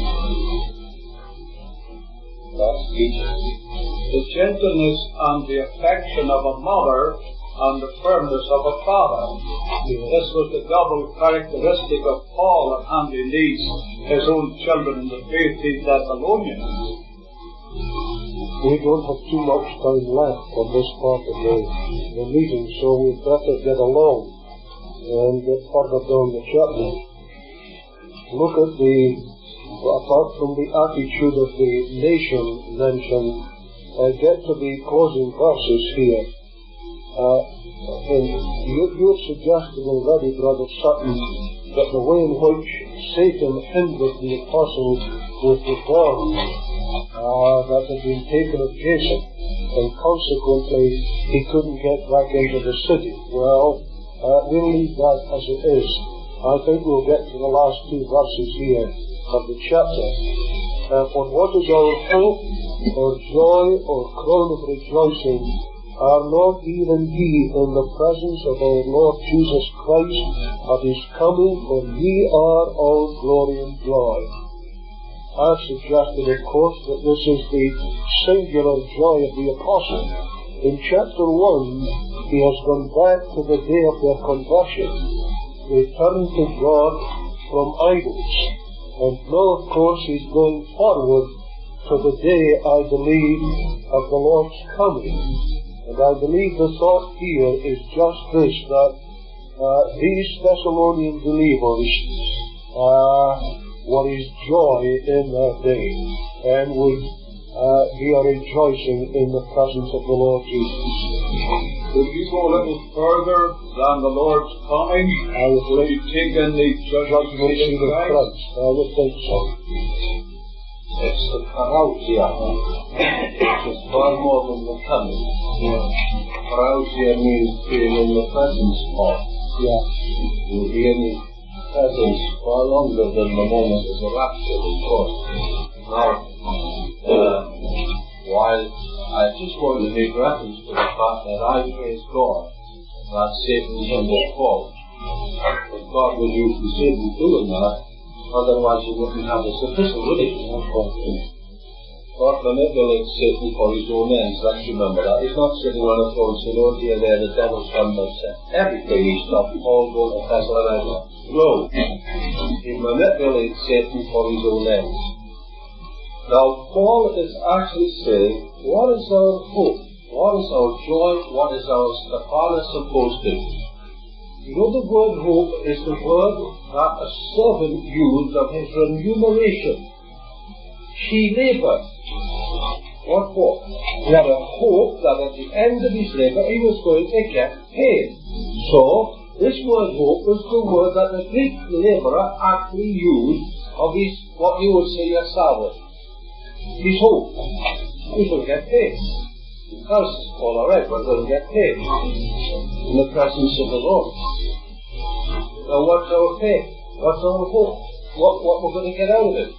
That's teaching. The gentleness and the affection of a mother and the firmness of a father. This was the double characteristic of Paul at handling his own children in the faith in Thessalonians. We don't have too much time left on this part of the meeting, so we'd better get along and get further down the chapter. Look at apart from the attitude of the nation mentioned, get to the closing verses here. And you've suggested already, Brother Sutton, that the way in which Satan hindered the apostles with the gun that had been taken of Jason, and consequently he couldn't get back into the city. Well, we'll leave that as it is. I think we'll get to the last two verses here of the chapter. For what is our hope, or joy, or crown of rejoicing, are not even ye in the presence of our Lord Jesus Christ at his coming, for ye are our glory and joy. I've suggested, of course, that this is the singular joy of the apostle. In chapter 1, he has gone back to the day of their conversion, returned to God from idols, and now, of course, he's going forward to the day, I believe, of the Lord's coming. And I believe the thought here is just this, that these Thessalonian believers were his joy in that day, and would be a rejoicing in the presence of the Lord Jesus. Would you go a little further than the Lord's coming? I would you take in the judgment seat of Christ? I would think so. It's the parousia, which is far more than the coming. Parousia means being in the presence of. You'll be in the presence far longer than the moment of the rapture, of course. Now, while I just want to make reference to the fact that I praise God that Satan can fall. But God will use the Satan doing that, otherwise he wouldn't have this epistle, would he? God manipulates Satan for his own ends, let's remember that. He's not sitting on a throne saying, oh dear, there the devil's come and said everything he's done, all go to Thessalonica. No. He manipulates Satan for his own ends. Now, Paul is actually saying, what is our hope? What is our joy? What is our Stephanus supposed to? You know, the word hope is the word that a servant used of his remuneration. He labored. What for? He had a hope that at the end of his labor he was going to get paid. So, this word hope was the word that the Greek laborer actually used of his, what you would say, your salary. His hope. He will get paid. Because it's all alright, but he'll get paid in the presence of the Lord. Now what's our faith? What's our hope? What we're going to get out of it?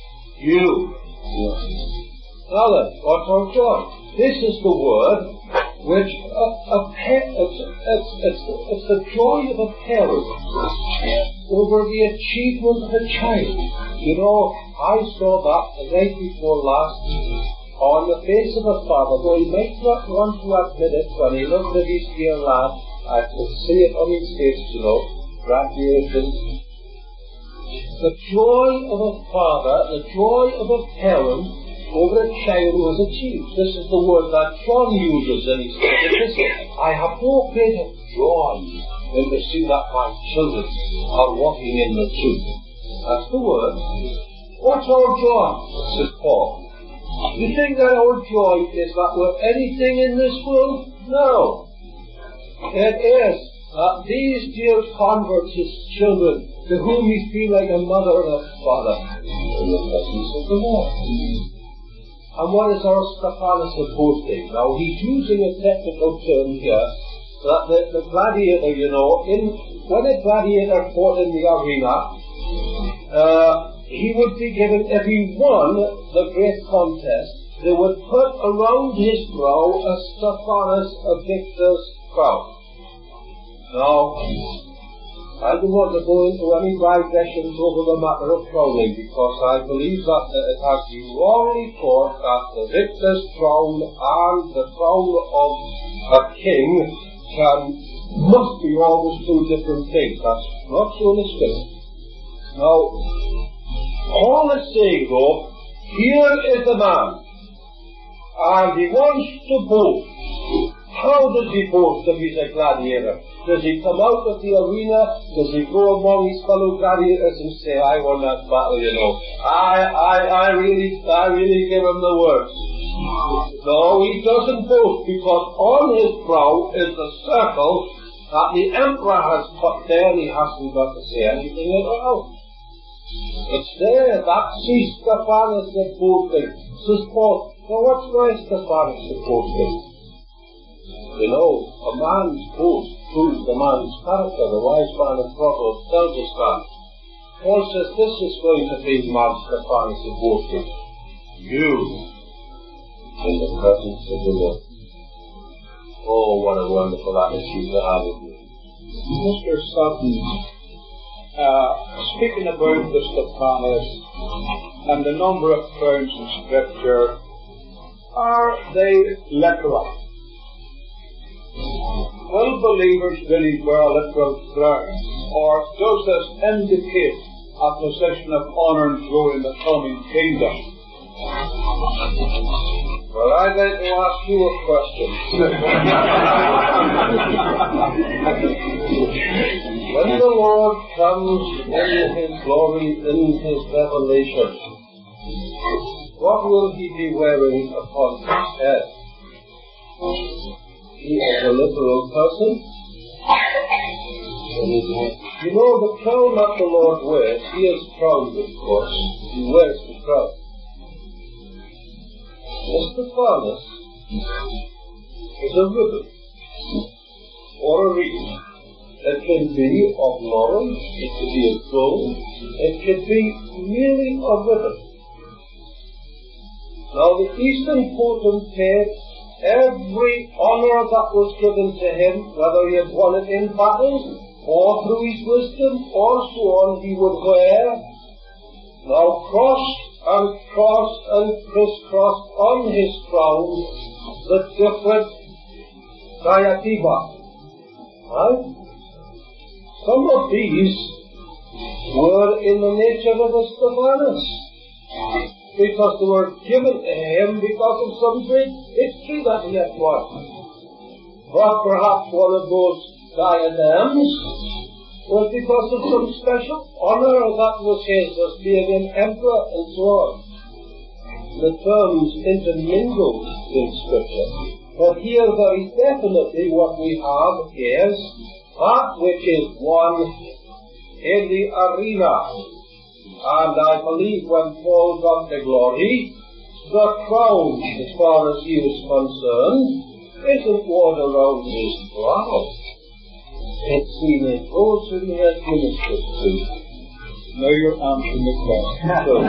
You. Now then, what's our joy? This is the word which it's the joy of a parent over the achievement of a child. You know, I saw that the night before last on the face of a father, though he might not want to admit it when he looked at his dear lad. I could see it on his face, you know, graduation. The joy of a father, the joy of a parent over a child who has achieved. This is the word that John uses in his epistle. I have no greater joy than to see that my children are walking in the truth. That's the word. What's our joy? Says Paul. You think that our joy is that we're anything in this world? No. It is that these dear converts, his children, to whom he's been like a mother and a father, in the presence of the Lord. And what is our Stephanus boasting? Now, he's using a technical term here, that the gladiator, you know, when a gladiator fought in the arena, he would be given, if he won the great contest, they would put around his brow a Stephanus, a victor's crown. Now, I don't want to go into any digressions over the matter of crowning, because I believe that it has been wrongly taught that the victor's crown and the crown of a king must be always two different things. That's not so in the Scripture. Now, Paul is saying, though, here is the man, and he wants to boast. How does he boast if he's a gladiator? Does he come out of the arena? Does he go among his fellow gladiators and say, I won that battle, you know. I really give him the words. No, he doesn't boast, because on his brow is the circle that the emperor has put there, and he hasn't got to say anything at all. It's there. That's his Stephanus the boasting. Says Paul, now what's my Stephanus the boasting? You know, a man's boast proves the man's character. The wise man of Proverbs tells us that. Paul says this is going to be my Stephanus the boasting. You, in the presence of the Lord. Oh, what a wonderful attitude to have with you. Mr. Sutton, speaking about the Stephanus and the number of crowns in Scripture, are they literal? Will believers really wear a literal crown, or does this indicate a position of honour and glory in the coming kingdom? Well, I'd like to ask you a question. When the Lord comes in His glory, in His revelation, what will He be wearing upon His head? He is a literal person. You know, the crown that the Lord wears, He is crowned, of course. He wears the crown. The Stephanus is a ribbon or a wreath. It can be of laurel, it can be of gold, it can be merely a ribbon. Now the Eastern potentate, every honour that was given to him, whether he had won it in battle, or through his wisdom, or so on, he would wear, now crossed and crossed and crisscrossed on his crown, the different diadema. Right? Some of these were in the nature of a Stephanus, because they were given to him because of some great history that he had won. But perhaps one of those diadems was because of some special honour that was his as being an emperor and so on. The terms intermingled in Scripture. But here very definitely what we have is that which is won in the arena. And I believe when Paul got the glory, the crown, as far as he was concerned, isn't worn around his brow. It's seen in those who he has ministered to. Now you're answering the question.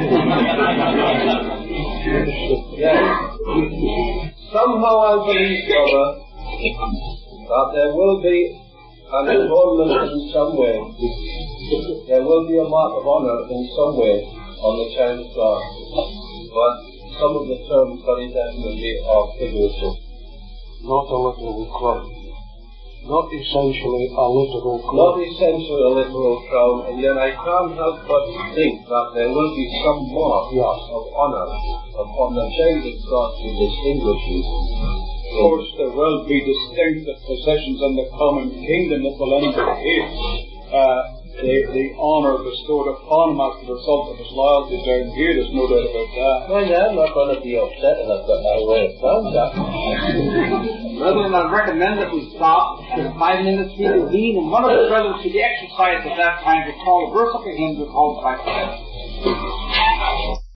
Yes. Somehow I believe, brother, that there will be an atonement in some way. There will be a mark of honor in some way on the child of God. But some of the terms very definitely are figurative. Not a literal crown. Not essentially a literal crown. Not essentially a literal crown, and yet I can't help but think that there will be some mark of honor upon the child of God to distinguish you. Of course, there will be distinctive positions in the common kingdom that will indicate the honour bestowed upon him as the result of his loyalty down here. There's no doubt about that. Well, I'm not going to be upset if I've got my way of found that. Brethren, I recommend that we stop for 5 minutes to convene, and one of the brothers should be exercised at that time to call a verse of a hymn to call back to